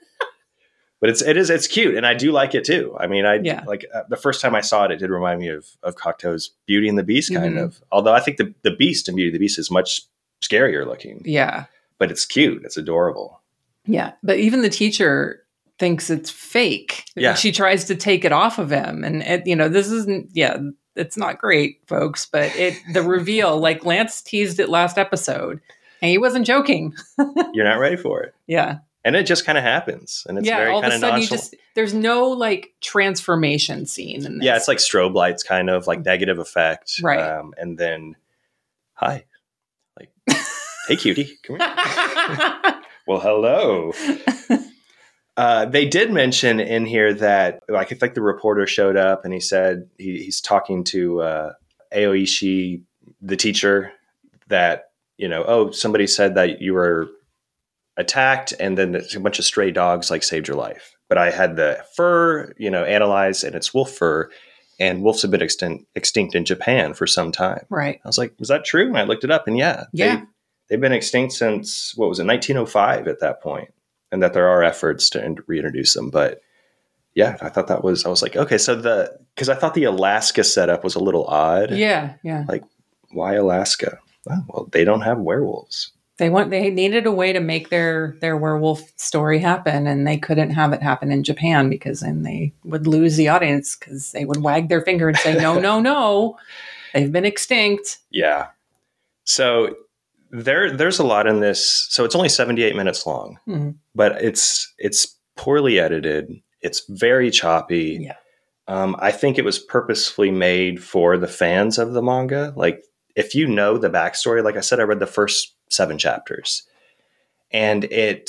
But it's cute, and I do like it too. I mean, the first time I saw it, it did remind me of Cocteau's Beauty and the Beast, kind of. Although I think the Beast in Beauty and the Beast is much scarier looking. Yeah, but it's cute. It's adorable. Yeah, but even the teacher thinks it's fake. Yeah, she tries to take it off of him, and this isn't. Yeah, it's not great, folks. But the reveal, like Lance teased it last episode, and he wasn't joking. You're not ready for it. Yeah. And it just kind of happens, and it's very kind of nonchalant. There's no like transformation scene in this. Yeah, it's like strobe lights, kind of like negative effect, right? And then, hi, like, hey, cutie, come here. Well, hello. They did mention in here that like if like the reporter showed up and he said he's talking to Aoishi, the teacher, that somebody said that you were attacked, and then a bunch of stray dogs like saved your life. But I had the fur, analyzed, and it's wolf fur, and wolves have been extinct in Japan for some time. Right. I was like, was that true? And I looked it up, and they've been extinct since 1905 at that point, and that there are efforts to reintroduce them. But yeah, I thought I was like, okay, so because I thought the Alaska setup was a little odd. Yeah. Like, why Alaska? Oh, well, they don't have werewolves. They needed a way to make their werewolf story happen, and they couldn't have it happen in Japan, because then they would lose the audience, because they would wag their finger and say, no, they've been extinct. Yeah. So there's a lot in this. So it's only 78 minutes long, but it's poorly edited. It's very choppy. Yeah. I think it was purposefully made for the fans of the manga. Like, if you know the backstory, like I said, I read the first 7 chapters, and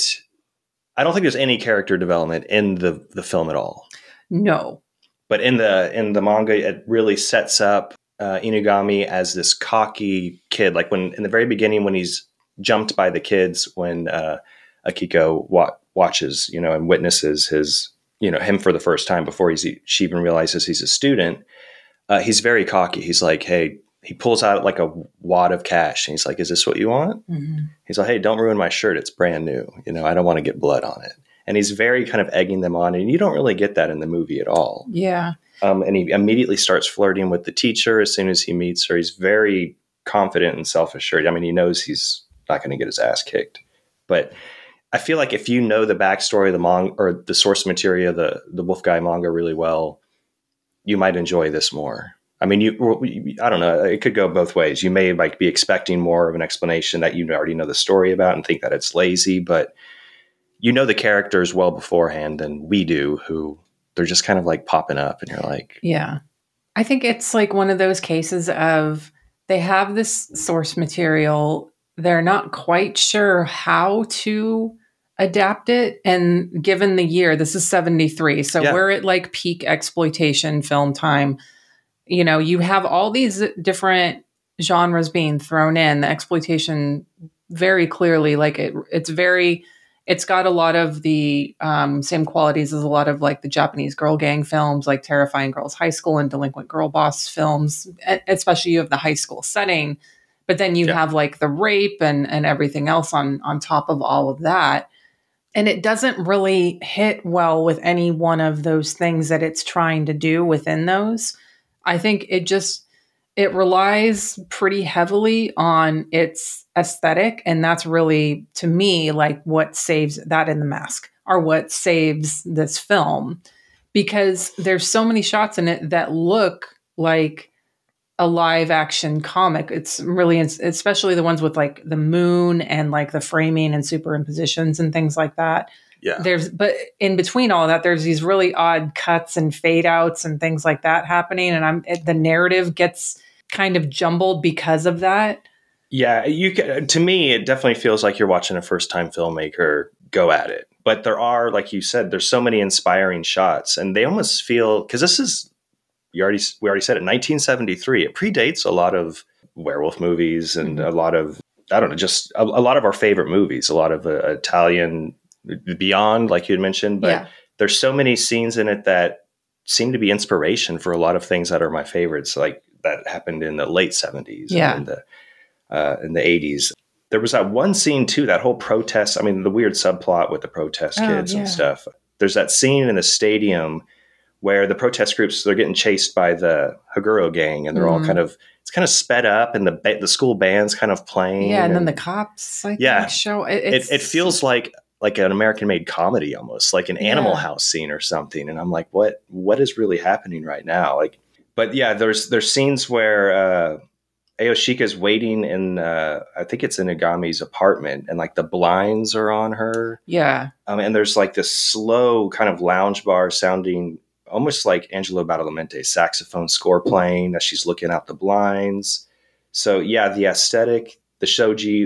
I don't think there's any character development in the film at all. No. But in the manga, it really sets up Inugami as this cocky kid. Like when in the very beginning, when he's jumped by the kids, when Akiko watches, and witnesses his, him for the first time before she even realizes he's a student, he's very cocky. He's like, hey. He pulls out like a wad of cash, and he's like, is this what you want? Mm-hmm. He's like, hey, don't ruin my shirt. It's brand new. I don't want to get blood on it. And he's very kind of egging them on. And you don't really get that in the movie at all. Yeah. And he immediately starts flirting with the teacher as soon as he meets her. He's very confident and self-assured. I mean, he knows he's not going to get his ass kicked. But I feel like if you know the backstory of the manga or the source material, the Wolf Guy manga really well, you might enjoy this more. I mean, I don't know. It could go both ways. You may be expecting more of an explanation that you already know the story about and think that it's lazy, but the characters well beforehand than we do, who they're just kind of like popping up, and you're like, yeah. I think it's like one of those cases of they have this source material. They're not quite sure how to adapt it. And given the year, this is 73. So we're at like peak exploitation film time. You have all these different genres being thrown in. The exploitation very clearly, like it's got a lot of the same qualities as a lot of like the Japanese girl gang films, like Terrifying Girls High School and Delinquent Girl Boss films, especially you have the high school setting. But then you have like the rape and everything else on top of all of that. And it doesn't really hit well with any one of those things that it's trying to do within those. I think it relies pretty heavily on its aesthetic. And that's really, to me, like what saves that in The Mask, or what saves this film, because there's so many shots in it that look like a live action comic. It's really, especially the ones with like the moon and like the framing and superimpositions and things like that. Yeah. But in between all of that, there's these really odd cuts and fade outs and things like that happening. And the narrative gets kind of jumbled because of that. Yeah. To me, it definitely feels like you're watching a first time filmmaker go at it. But there are, like you said, there's so many inspiring shots, and they almost feel, because this is, we already said it, 1973. It predates a lot of werewolf movies and a lot of, I don't know, just a lot of our favorite movies, a lot of Italian Beyond, like you had mentioned. But there's so many scenes in it that seem to be inspiration for a lot of things that are my favorites, like that happened in the late 70s and in the 80s. There was that one scene too, that whole protest. I mean, the weird subplot with the protest kids and stuff. There's that scene in the stadium where the protest groups, they're getting chased by the Haguro gang, and they're all it's kind of sped up, and the school band's kind of playing. Yeah, and then the cops show. It feels like an American-made comedy, almost like an Animal House scene or something. And I'm like, what is really happening right now? But yeah, there's scenes where Ayoshika's waiting in, I think it's in Inugami's apartment, and like the blinds are on her. Yeah. And there's like this slow kind of lounge bar sounding almost like Angelo Badalamenti's saxophone score playing as she's looking out the blinds. So yeah, the aesthetic, the Shoji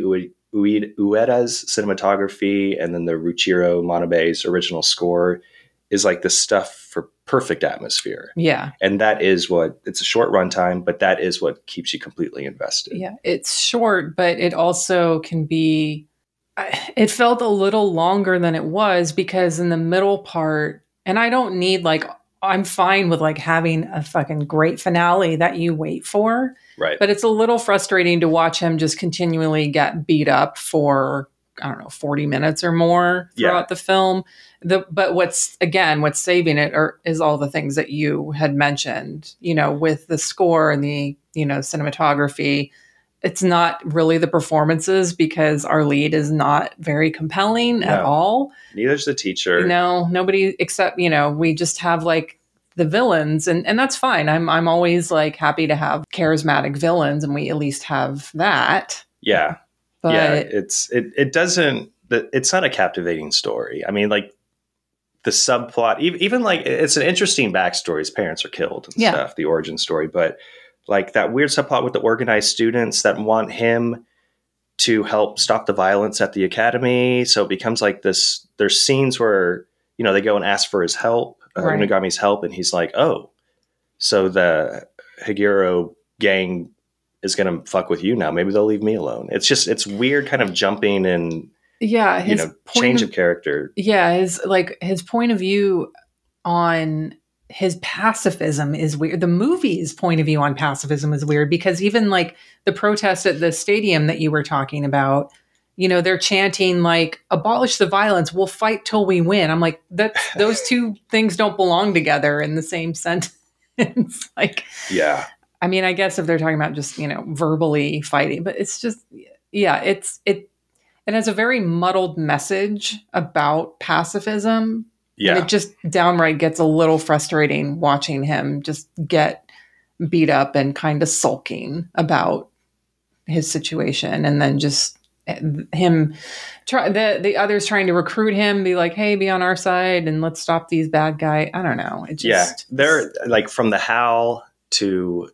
Ueda's cinematography, and then the Ruchiro Manabe's original score is like the stuff for perfect atmosphere. Yeah. And that is it's a short runtime, but that is what keeps you completely invested. Yeah. It's short, but it also can be, it felt a little longer than it was, because in the middle part, and I don't need I'm fine with having a fucking great finale that you wait for. Right. But it's a little frustrating to watch him just continually get beat up for, 40 minutes or more throughout the film. But what's saving it is all the things that you had mentioned, with the score and the, cinematography. It's not really the performances, because our lead is not very compelling at all. Neither's the teacher. No, nobody except, we just have the villains, and that's fine. I'm always happy to have charismatic villains, and we at least have that. Yeah. But it's not a captivating story. I mean, the subplot, even it's an interesting backstory. His parents are killed and stuff, the origin story, but that weird subplot with the organized students that want him to help stop the violence at the academy. So it becomes this, there's scenes where, they go and ask for his help, Inugami's help. And he's like, oh, so the Haguro gang is going to fuck with you now. Maybe they'll leave me alone. It's weird kind of jumping and, change of character. Yeah. His point of view on his pacifism is weird. The movie's point of view on pacifism is weird, because even the protest at the stadium that you were talking about, they're chanting abolish the violence, we'll fight till we win. I'm like, those two things don't belong together in the same sentence. Yeah. I mean, I guess if they're talking about just, verbally fighting, but it's just, it has a very muddled message about pacifism. Yeah. And it just downright gets a little frustrating watching him just get beat up and kind of sulking about his situation. And then just him the others trying to recruit him, be like, hey, be on our side and let's stop these bad guys. I don't know. It just, they're from the howl to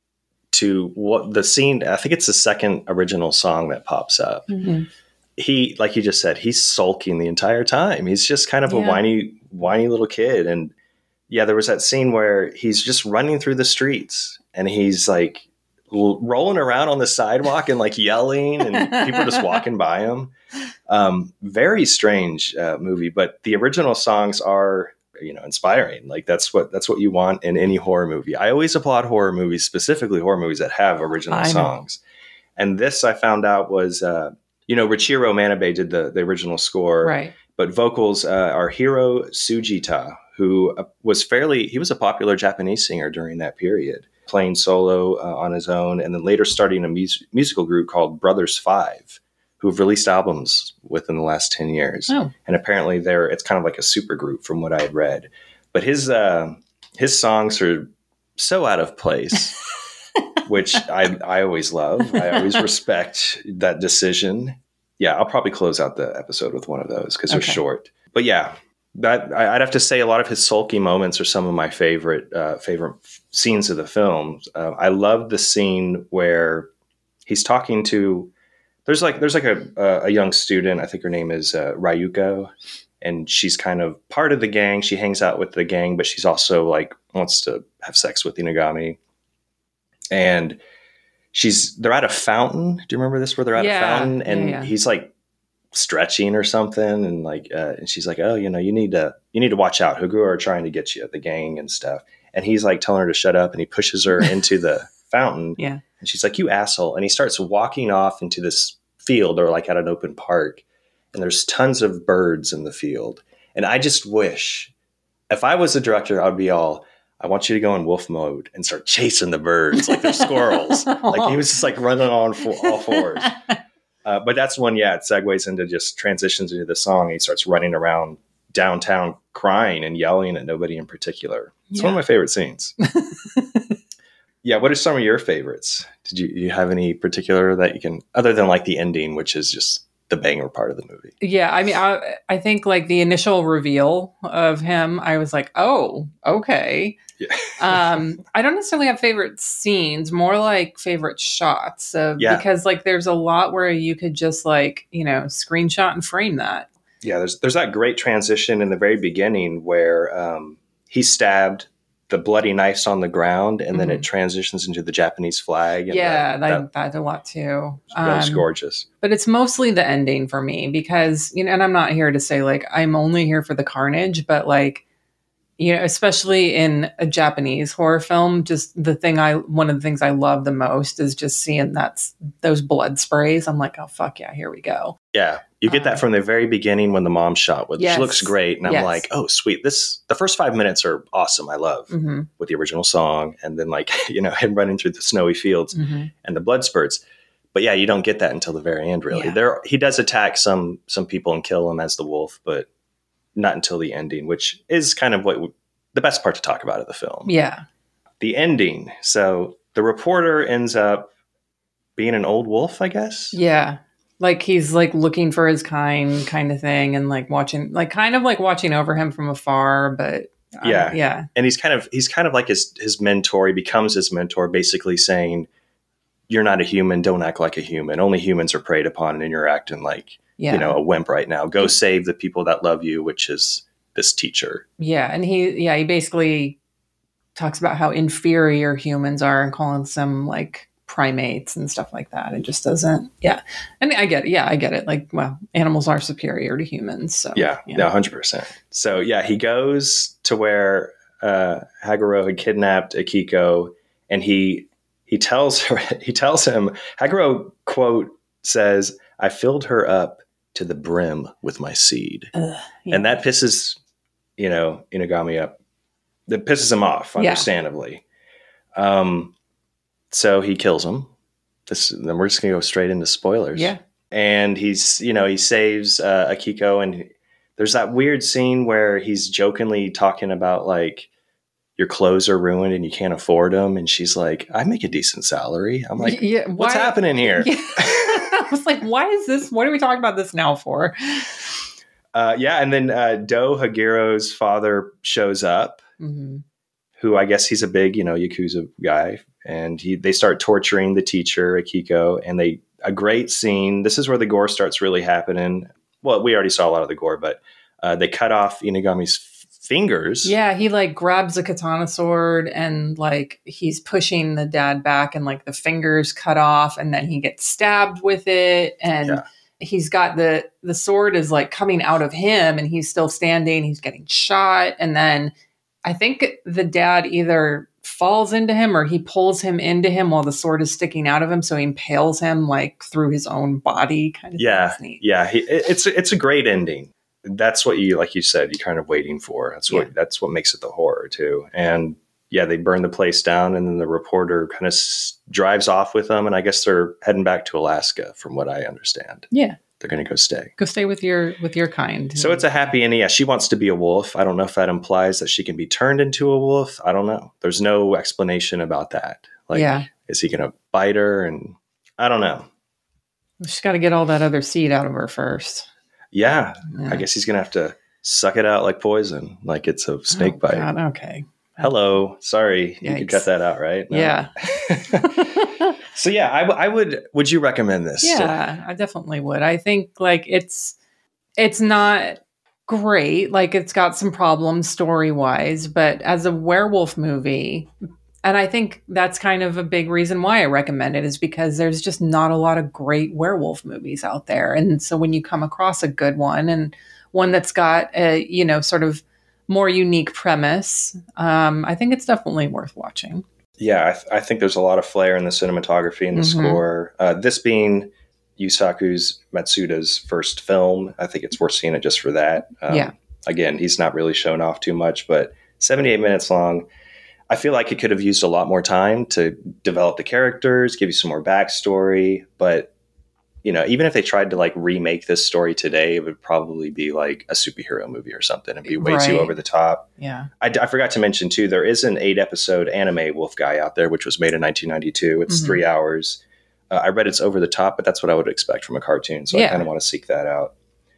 what the scene, I think it's the second original song that pops up. Mm-hmm. He, like you just said, he's sulking the entire time. He's just kind of a whiny little kid. And there was that scene where he's just running through the streets and he's rolling around on the sidewalk and yelling, and people are just walking by him. Very strange movie, but the original songs are, inspiring. That's what you want in any horror movie. I always applaud horror movies, specifically horror movies that have original songs. And this, I found out, was, Ruchiro Manabe did the original score. Right. But vocals are Hiro Sujita, who he was a popular Japanese singer during that period, playing solo on his own, and then later starting a musical group called Brothers Five, who've released albums within the last 10 years. Oh. And apparently it's kind of like a super group from what I had read. But his songs are so out of place, which I always love. I always respect that decision. Yeah, I'll probably close out the episode with one of those because they're short. But yeah, I'd have to say a lot of his sulky moments are some of my favorite scenes of the film. I love the scene where he's talking to. There's like a young student. I think her name is Ryuko, and she's kind of part of the gang. She hangs out with the gang, but she's also like wants to have sex with Inagami. And they're at a fountain. Do you remember this? Where they're at a fountain, and he's like stretching or something, and like, and she's like, "Oh, you need to watch out. Hugo are trying to get you at the gang and stuff." And he's like telling her to shut up, and he pushes her into the fountain. Yeah, and she's like, "You asshole!" And he starts walking off into this field or like at an open park, and there's tons of birds in the field. And I just wish, if I was a director, I'd be all, I want you to go in wolf mode and start chasing the birds like they're squirrels. Like he was just like running on all fours. But that's when, it segues into just transitions into the song. He starts running around downtown crying and yelling at nobody in particular. It's one of my favorite scenes. Yeah. What are some of your favorites? Did you have any particular that you can, other than like the ending, which is just the banger part of the movie? Yeah. I mean, I think like the initial reveal of him, I was like, oh, okay. Yeah. I don't necessarily have favorite scenes, more like favorite shots because like there's a lot where you could just like, screenshot and frame that. Yeah. There's that great transition in the very beginning where he's stabbed, the bloody knife's on the ground, and then it transitions into the Japanese flag. And that's a lot too. That was gorgeous. But it's mostly the ending for me because, and I'm not here to say like, I'm only here for the carnage, but like, especially in a Japanese horror film, just one of the things I love the most is just seeing those blood sprays. I'm like, oh, fuck yeah, here we go. Yeah. You get that from the very beginning when the mom's shot with, she looks great. And I'm like, oh, sweet. The first 5 minutes are awesome. I love with the original song. And then like, him running through the snowy fields and the blood spurts. But yeah, you don't get that until the very end, really. Yeah. He does attack some people and kill them as the wolf, but not until the ending, which is kind of the best part to talk about of the film. Yeah. The ending. So the reporter ends up being an old wolf, I guess. Yeah. Like he's like looking for his kind of thing, and like watching over him from afar, but yeah. And he's kind of like his mentor. He becomes his mentor, basically saying, "You're not a human. Don't act like a human. Only humans are preyed upon, and you're acting like a wimp right now. Go save the people that love you," which is this teacher. Yeah. And he basically talks about how inferior humans are and calls them like primates and stuff like that. It just doesn't. Yeah. I mean, I get it. Yeah, I get it. Like, well, animals are superior to humans. So yeah, 100%. So yeah, he goes to where Haguro had kidnapped Akiko, and he tells him, Haguro, quote, says, "I filled her up to the brim with my seed." And that pisses, Inagami up. That pisses him off, understandably. So he kills him. Then we're just going to go straight into spoilers. Yeah. And he saves Akiko, and there's that weird scene where he's jokingly talking about like, your clothes are ruined and you can't afford them. And she's like, "I make a decent salary." I'm like, what's happening here? Yeah. I was like, why is this? What are we talking about this now for? And then Do Hagiro's father shows up, who I guess he's a big, Yakuza guy. And they start torturing the teacher, Akiko, and a great scene. This is where the gore starts really happening. Well, we already saw a lot of the gore, but they cut off Inagami's fingers. Yeah, he like grabs a katana sword and like he's pushing the dad back, and like the fingers cut off, and then he gets stabbed with it, and he's got the sword is like coming out of him, and he's still standing. He's getting shot, and then I think the dad either falls into him or he pulls him into him while the sword is sticking out of him, so he impales him like through his own body, kind of. Yeah, yeah. It's a great ending. that's what you, like you said, you're kind of waiting for. That's what makes it the horror too. And yeah, they burn the place down, and then the reporter kind of drives off with them. And I guess they're heading back to Alaska, from what I understand. Yeah. They're going to go stay. Go stay with your kind. So it's a happy ending. Yeah, she wants to be a wolf. I don't know if that implies that she can be turned into a wolf. I don't know. There's no explanation about that. Like, is he going to bite her? And I don't know. She's got to get all that other seed out of her first. Yeah. I guess he's going to have to suck it out like poison, like it's a snake bite. God, okay. Hello. Sorry. Yikes. You could cut that out, right? No. Yeah. So yeah, I would you recommend this? Yeah, I definitely would. I think like it's not great. Like it's got some problems story-wise, but as a werewolf movie, and I think that's kind of a big reason why I recommend it, is because there's just not a lot of great werewolf movies out there. And so when you come across a good one, and one that's got a, sort of more unique premise, I think it's definitely worth watching. Yeah, I think there's a lot of flair in the cinematography and the score. This being Yusaku Matsuda's first film, I think it's worth seeing it just for that. Again, he's not really shown off too much, but 78 minutes long. I feel like it could have used a lot more time to develop the characters, give you some more backstory. But, even if they tried to like remake this story today, it would probably be like a superhero movie or something and be way too over the top. Yeah. I forgot to mention too, there is an 8-episode anime Wolf Guy out there, which was made in 1992. It's 3 hours. I read it's over the top, but that's what I would expect from a cartoon. So I kind of want to seek that out.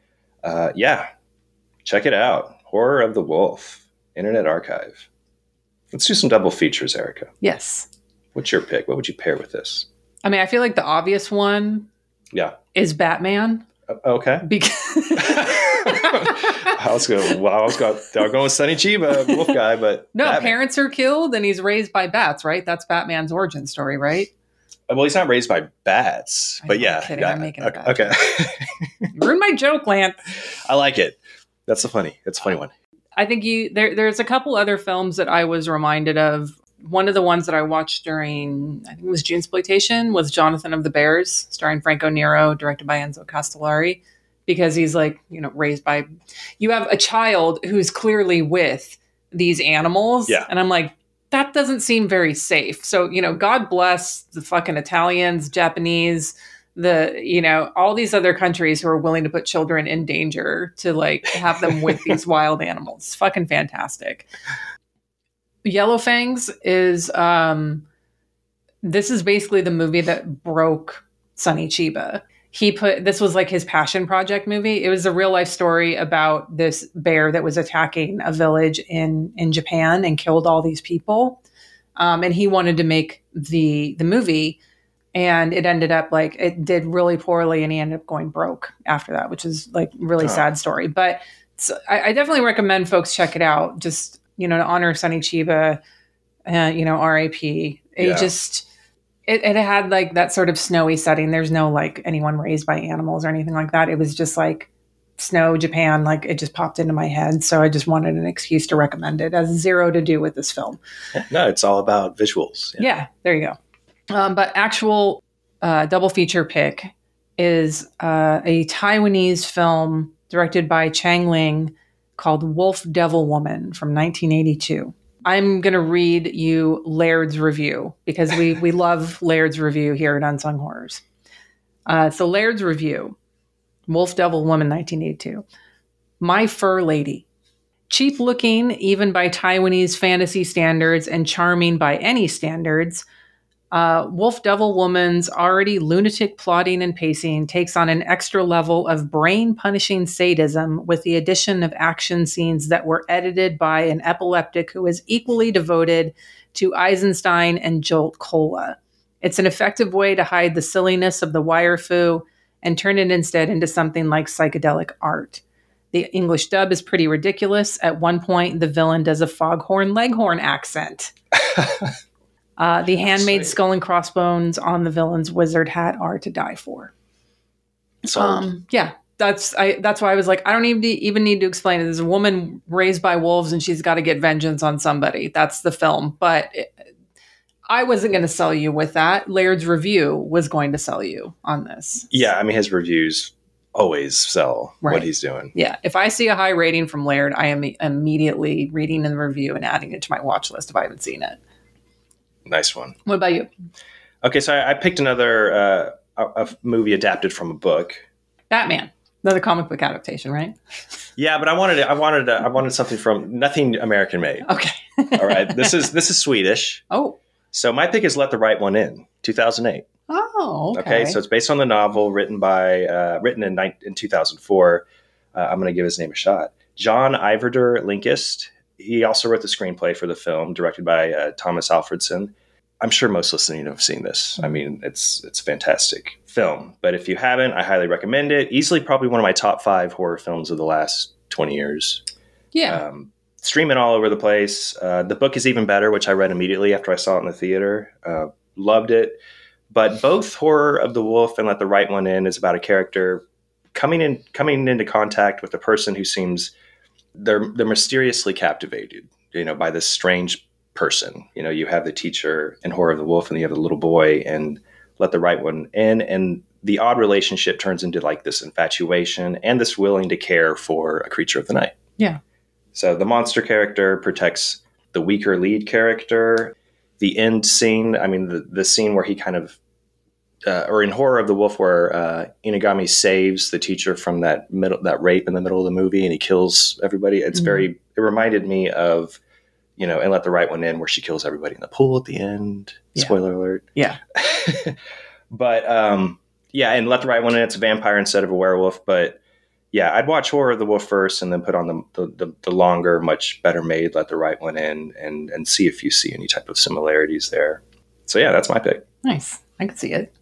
Check it out. Horror of the Wolf, Internet Archive. Let's do some double features, Erica. Yes. What's your pick? What would you pair with this? I mean, I feel like the obvious one is Batman. Okay. Because I was going with Sonny Chiba, Wolf Guy, but no, Batman. Parents are killed and he's raised by bats, right? That's Batman's origin story, right? Well, he's not raised by bats, but I'm kidding. I'm making it bad. Okay. You ruined my joke, Lance. I like it. That's a funny one. I think there's a couple other films that I was reminded of. One of the ones that I watched during, I think it was Junesploitation, was Jonathan of the Bears, starring Franco Nero, directed by Enzo Castellari, because he's like, raised by, you have a child who's clearly with these animals. Yeah. And I'm like, that doesn't seem very safe. So, God bless the fucking Italians, Japanese, all these other countries who are willing to put children in danger to like have them with these wild animals. It's fucking fantastic. Yellow Fangs is, this is basically the movie that broke Sonny Chiba. This was like his passion project movie. It was a real life story about this bear that was attacking a village in Japan and killed all these people. And he wanted to make the movie, and it ended up like it did really poorly, and he ended up going broke after that, which is like really sad story. But I definitely recommend folks check it out. Just, to honor Sonny Chiba, R.I.P. It had like that sort of snowy setting. There's no like anyone raised by animals or anything like that. It was just like snow, Japan, like it just popped into my head. So I just wanted an excuse to recommend it. It has zero to do with this film. No, it's all about visuals. Yeah, there you go. But actual double feature pick is a Taiwanese film directed by Chang Ling called Wolf Devil Woman from 1982. I'm going to read you Laird's review because we love Laird's review here at Unsung Horrors. So Laird's review, Wolf Devil Woman 1982. My Fur Lady. Cheap looking even by Taiwanese fantasy standards and charming by any standards, Wolf Devil Woman's already lunatic plotting and pacing takes on an extra level of brain-punishing sadism with the addition of action scenes that were edited by an epileptic who is equally devoted to Eisenstein and Jolt Cola. It's an effective way to hide the silliness of the wire-fu and turn it instead into something like psychedelic art. The English dub is pretty ridiculous. At one point, the villain does a foghorn leghorn accent. The handmade skull and crossbones on the villain's wizard hat are to die for. That's why I was like, I don't even need to explain it. There's a woman raised by wolves and she's got to get vengeance on somebody. That's the film. But I wasn't going to sell you with that. Laird's review was going to sell you on this. Yeah, I mean, his reviews always sell Right. what he's doing. Yeah. If I see a high rating from Laird, I am immediately reading in the review and adding it to my watch list if I haven't seen it. Nice one. What about you? Okay, so I picked another a movie adapted from a book. Batman. Another comic book adaptation, right? Yeah, but I wanted something from nothing American made. Okay. All right, this is Swedish. Oh. So my pick is Let the Right One In, 2008. Oh, Okay, so it's based on the novel written in 2004. I'm going to give his name a shot. John Ajveder Lindqvist. He also wrote the screenplay for the film, directed by Thomas Alfredson. I'm sure most listening have seen this. I mean, it's a fantastic film. But if you haven't, I highly recommend it. Easily probably one of my top 5 horror films of the last 20 years. Yeah. Streaming all over the place. The book is even better, which I read immediately after I saw it in the theater. Loved it. But both Horror of the Wolf and Let the Right One In is about a character coming into contact with a person who seems they're mysteriously captivated, by this strange person. You have the teacher in Horror of the Wolf, and you have the little boy in Let the Right One In, and the odd relationship turns into like this infatuation and this willing to care for a creature of the night. Yeah. So the monster character protects the weaker lead character. The end scene, I mean, the scene where he kind of, or in Horror of the Wolf, where Inagami saves the teacher from that rape in the middle of the movie, and he kills everybody. It's it reminded me of, and Let the Right One In, where she kills everybody in the pool at the end. Yeah. Spoiler alert. Yeah. But and Let the Right One In, it's a vampire instead of a werewolf. But yeah, I'd watch Horror of the Wolf first, and then put on the longer, much better made Let the Right One In, and see if you see any type of similarities there. So yeah, that's my pick. Nice. I can see it.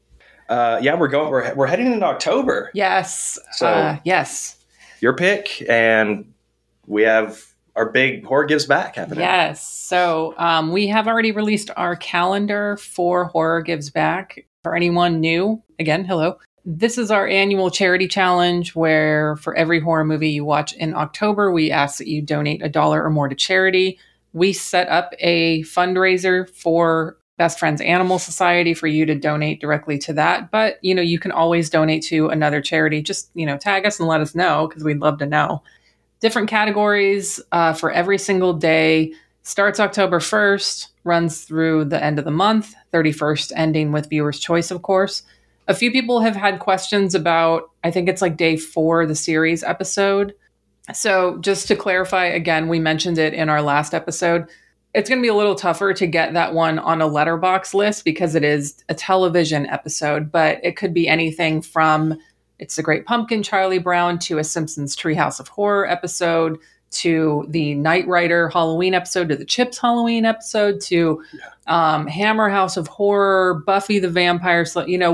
We're heading into October. Yes. So yes. Your pick, and we have our big Horror Gives Back happening. Yes. So we have already released our calendar for Horror Gives Back. For anyone new, again, hello. This is our annual charity challenge where for every horror movie you watch in October, we ask that you donate $1 or more to charity. We set up a fundraiser for Best Friends Animal Society for you to donate directly to that. But, you can always donate to another charity. Just, tag us and let us know because we'd love to know. Different categories for every single day. Starts October 1st, runs through the end of the month, 31st ending with viewer's choice, of course. A few people have had questions about, I think it's like day 4 of the series episode. So just to clarify, again, we mentioned it in our last episode. It's going to be a little tougher to get that one on a letterbox list because it is a television episode, but it could be anything from It's the Great Pumpkin, Charlie Brown, to a Simpsons Treehouse of Horror episode, to the Knight Rider Halloween episode, to the Chips Halloween episode, to Hammer House of Horror, Buffy the Vampire Slayer,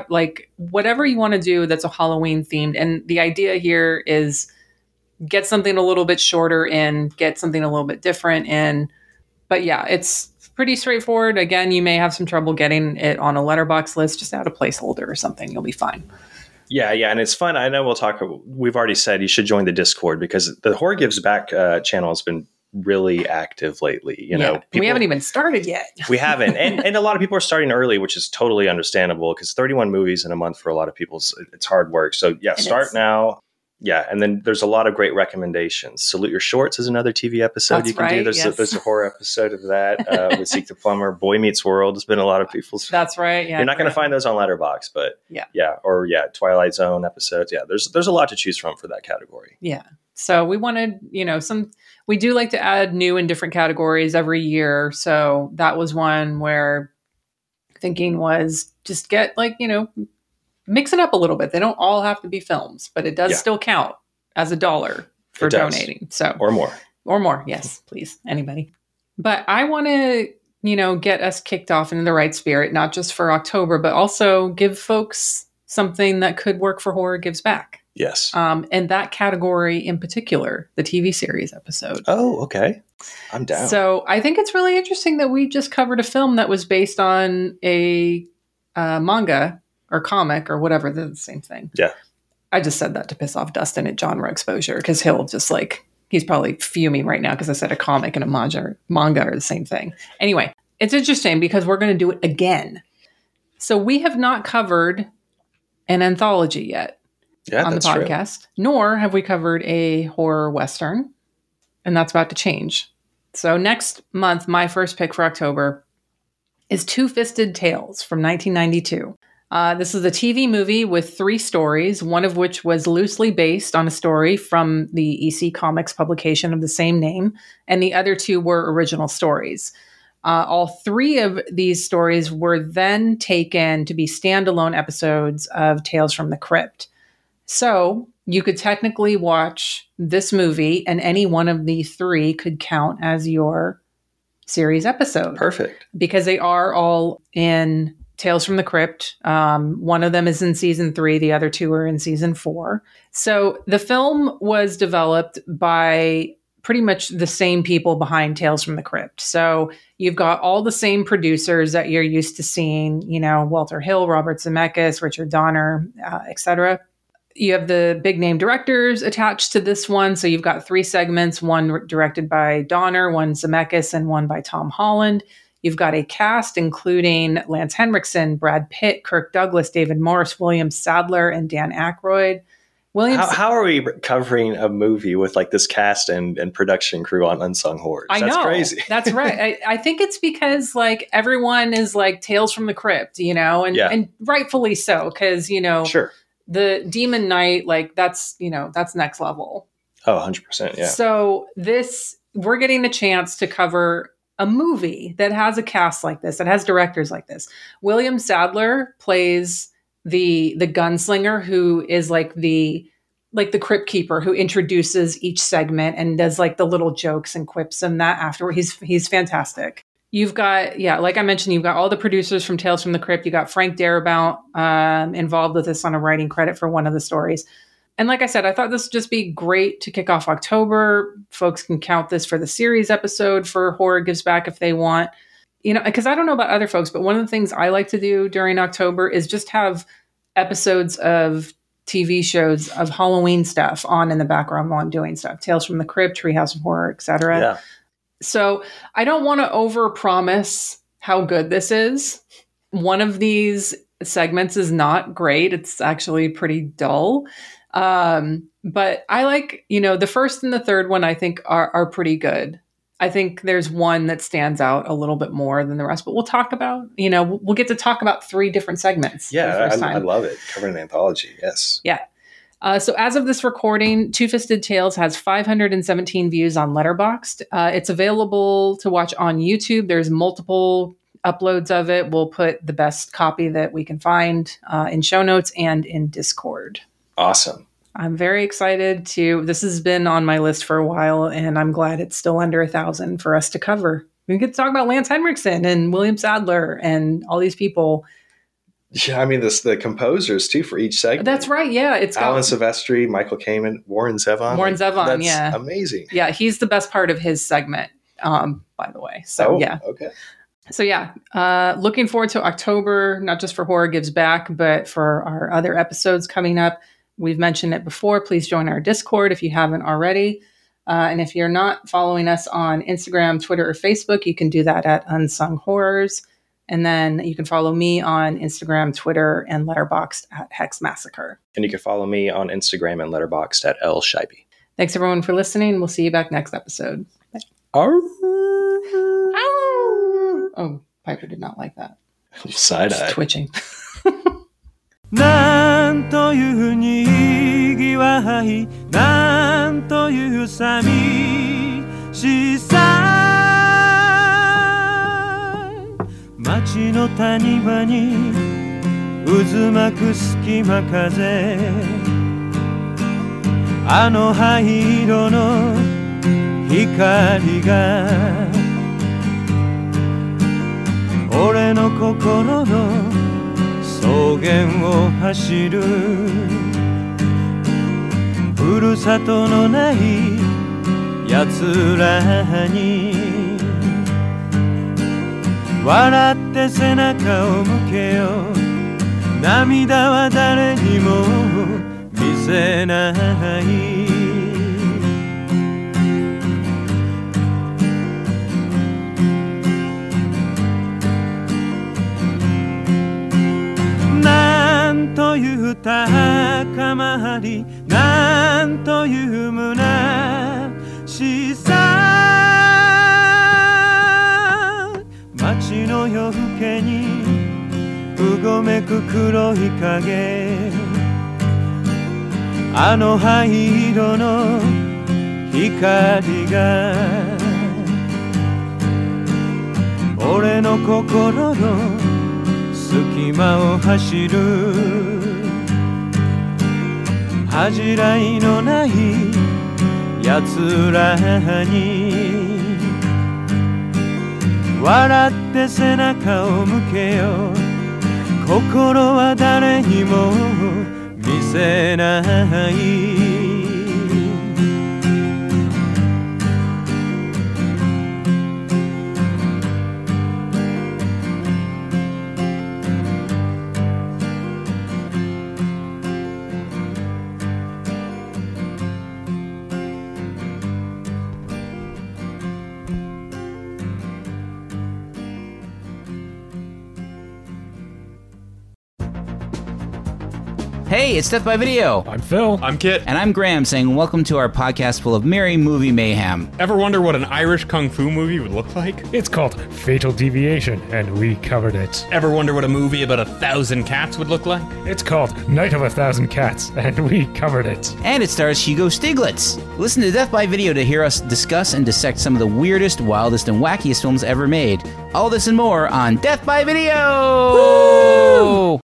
whatever you want to do that's a Halloween themed. And the idea here is get something a little bit shorter in, get something a little bit different in. But yeah, it's pretty straightforward. Again, you may have some trouble getting it on a letterbox list. Just add a placeholder or something. You'll be fine. Yeah, and it's fun. I know we've already said you should join the Discord because the Horror Gives Back channel has been really active lately. We haven't even started yet. We haven't. And a lot of people are starting early, which is totally understandable because 31 movies in a month for a lot of people, it's hard work. So yeah, start now. Yeah, and then there's a lot of great recommendations. Salute Your Shorts is another TV episode That's you can do. There's a horror episode of that with Seek the Plumber. Boy Meets World has been a lot of people's. That's right. Yeah, you're not going to find those on Letterboxd, but Twilight Zone episodes. Yeah, there's a lot to choose from for that category. Yeah. So we wanted, we do like to add new and different categories every year. So that was one where thinking was just get mix it up a little bit. They don't all have to be films, but it does still count as $1 for donating. So or more. Yes, please. Anybody. But I want to, get us kicked off in the right spirit, not just for October, but also give folks something that could work for Horror Gives Back. Yes. And that category in particular, the TV series episode. Oh, okay. I'm down. So I think it's really interesting that we just covered a film that was based on a manga or comic or whatever, they're the same thing. Yeah. I just said that to piss off Dustin at Genre Exposure because he'll just he's probably fuming right now because I said a comic and a manga are the same thing. Anyway, it's interesting because we're going to do it again. So we have not covered an anthology yet. on the podcast, nor have we covered a horror Western, and that's about to change. So next month, my first pick for October is Two-Fisted Tales from 1992. This is a TV movie with 3 stories, one of which was loosely based on a story from the EC Comics publication of the same name, and the other 2 were original stories. All 3 of these stories were then taken to be standalone episodes of Tales from the Crypt. So you could technically watch this movie, and any one of the 3 could count as your series episode. Perfect. Because they are all in Tales from the Crypt. One of them is in season 3. The other 2 are in season 4. So the film was developed by pretty much the same people behind Tales from the Crypt. So you've got all the same producers that you're used to seeing, Walter Hill, Robert Zemeckis, Richard Donner, etc. You have the big name directors attached to this one. So you've got 3 segments, one directed by Donner, one Zemeckis, and one by Tom Holland. You've got a cast including Lance Henriksen, Brad Pitt, Kirk Douglas, David Morris, William Sadler, and Dan Aykroyd. How are we covering a movie with like this cast and production crew on Unsung Horrors? That's crazy. That's right. I think it's because like everyone is like Tales from the Crypt, and rightfully so, because, Sure. The Demon Knight, like that's next level. Oh, 100%. Yeah. So we're getting a chance to cover a movie that has a cast like this, that has directors like this. William Sadler plays the gunslinger who is like the crypt keeper who introduces each segment and does like the little jokes and quips and that afterward. He's fantastic. You've got, like I mentioned, you've got all the producers from Tales from the Crypt. You got Frank Darabont involved with this on a writing credit for one of the stories. And like I said, I thought this would just be great to kick off October. Folks can count this for the series episode for Horror Gives Back if they want. Because I don't know about other folks, but one of the things I like to do during October is just have episodes of TV shows of Halloween stuff on in the background while I'm doing stuff. Tales from the Crypt, Treehouse of Horror, etc. Yeah. So I don't want to overpromise how good this is. One of these segments is not great. It's actually pretty dull. But I like, the first and the third one I think are pretty good. I think there's one that stands out a little bit more than the rest, but we'll talk about, we'll get to talk about 3 different segments. Yeah, I love it. Covering an anthology. Yes. Yeah. So as of this recording, Two-Fisted Tales has 517 views on Letterboxd. It's available to watch on YouTube. There's multiple uploads of it. We'll put the best copy that we can find in show notes and in Discord. Awesome. I'm very excited this has been on my list for a while, and I'm glad it's still under 1,000 for us to cover. We get to talk about Lance Henriksen and William Sadler and all these people. Yeah, I mean, the composers, too, for each segment. That's right, yeah. It's Alan Silvestri, Michael Kamen, Warren Zevon. That's amazing. Yeah, he's the best part of his segment, by the way. So, yeah. Okay. So, yeah, looking forward to October, not just for Horror Gives Back, but for our other episodes coming up. We've mentioned it before. Please join our Discord if you haven't already. And if you're not following us on Instagram, Twitter, or Facebook, you can do that at Unsung Horrors. And then you can follow me on Instagram, Twitter, and Letterboxd at Hex Massacre. And you can follow me on Instagram and Letterboxd at L Scheibe. Thanks, everyone, for listening. We'll see you back next episode. Bye. Oh, Piper did not like that. Side-eye. Twitching. なんというにぎわい、なんという寂しさ。街の谷間に渦巻く隙間風、あの灰色の光が俺の心の草原を走る、ふるさとのない奴らに笑って背中を向けよう、涙は誰にも見せない。なんという宝高まりなんという虚しさ街の夜更けにうごめく黒い影あの灰色の光が俺の心の隙間を走る恥じらいのない奴らに笑って背中を向けよう心は誰にも見せない Hey, it's Death by Video. I'm Phil. I'm Kit. And I'm Graham saying welcome to our podcast full of merry movie mayhem. Ever wonder what an Irish kung fu movie would look like? It's called Fatal Deviation, and we covered it. Ever wonder what a movie about 1,000 cats would look like? It's called Night of 1,000 Cats, and we covered it. And it stars Hugo Stiglitz. Listen to Death by Video to hear us discuss and dissect some of the weirdest, wildest, and wackiest films ever made. All this and more on Death by Video! Woo!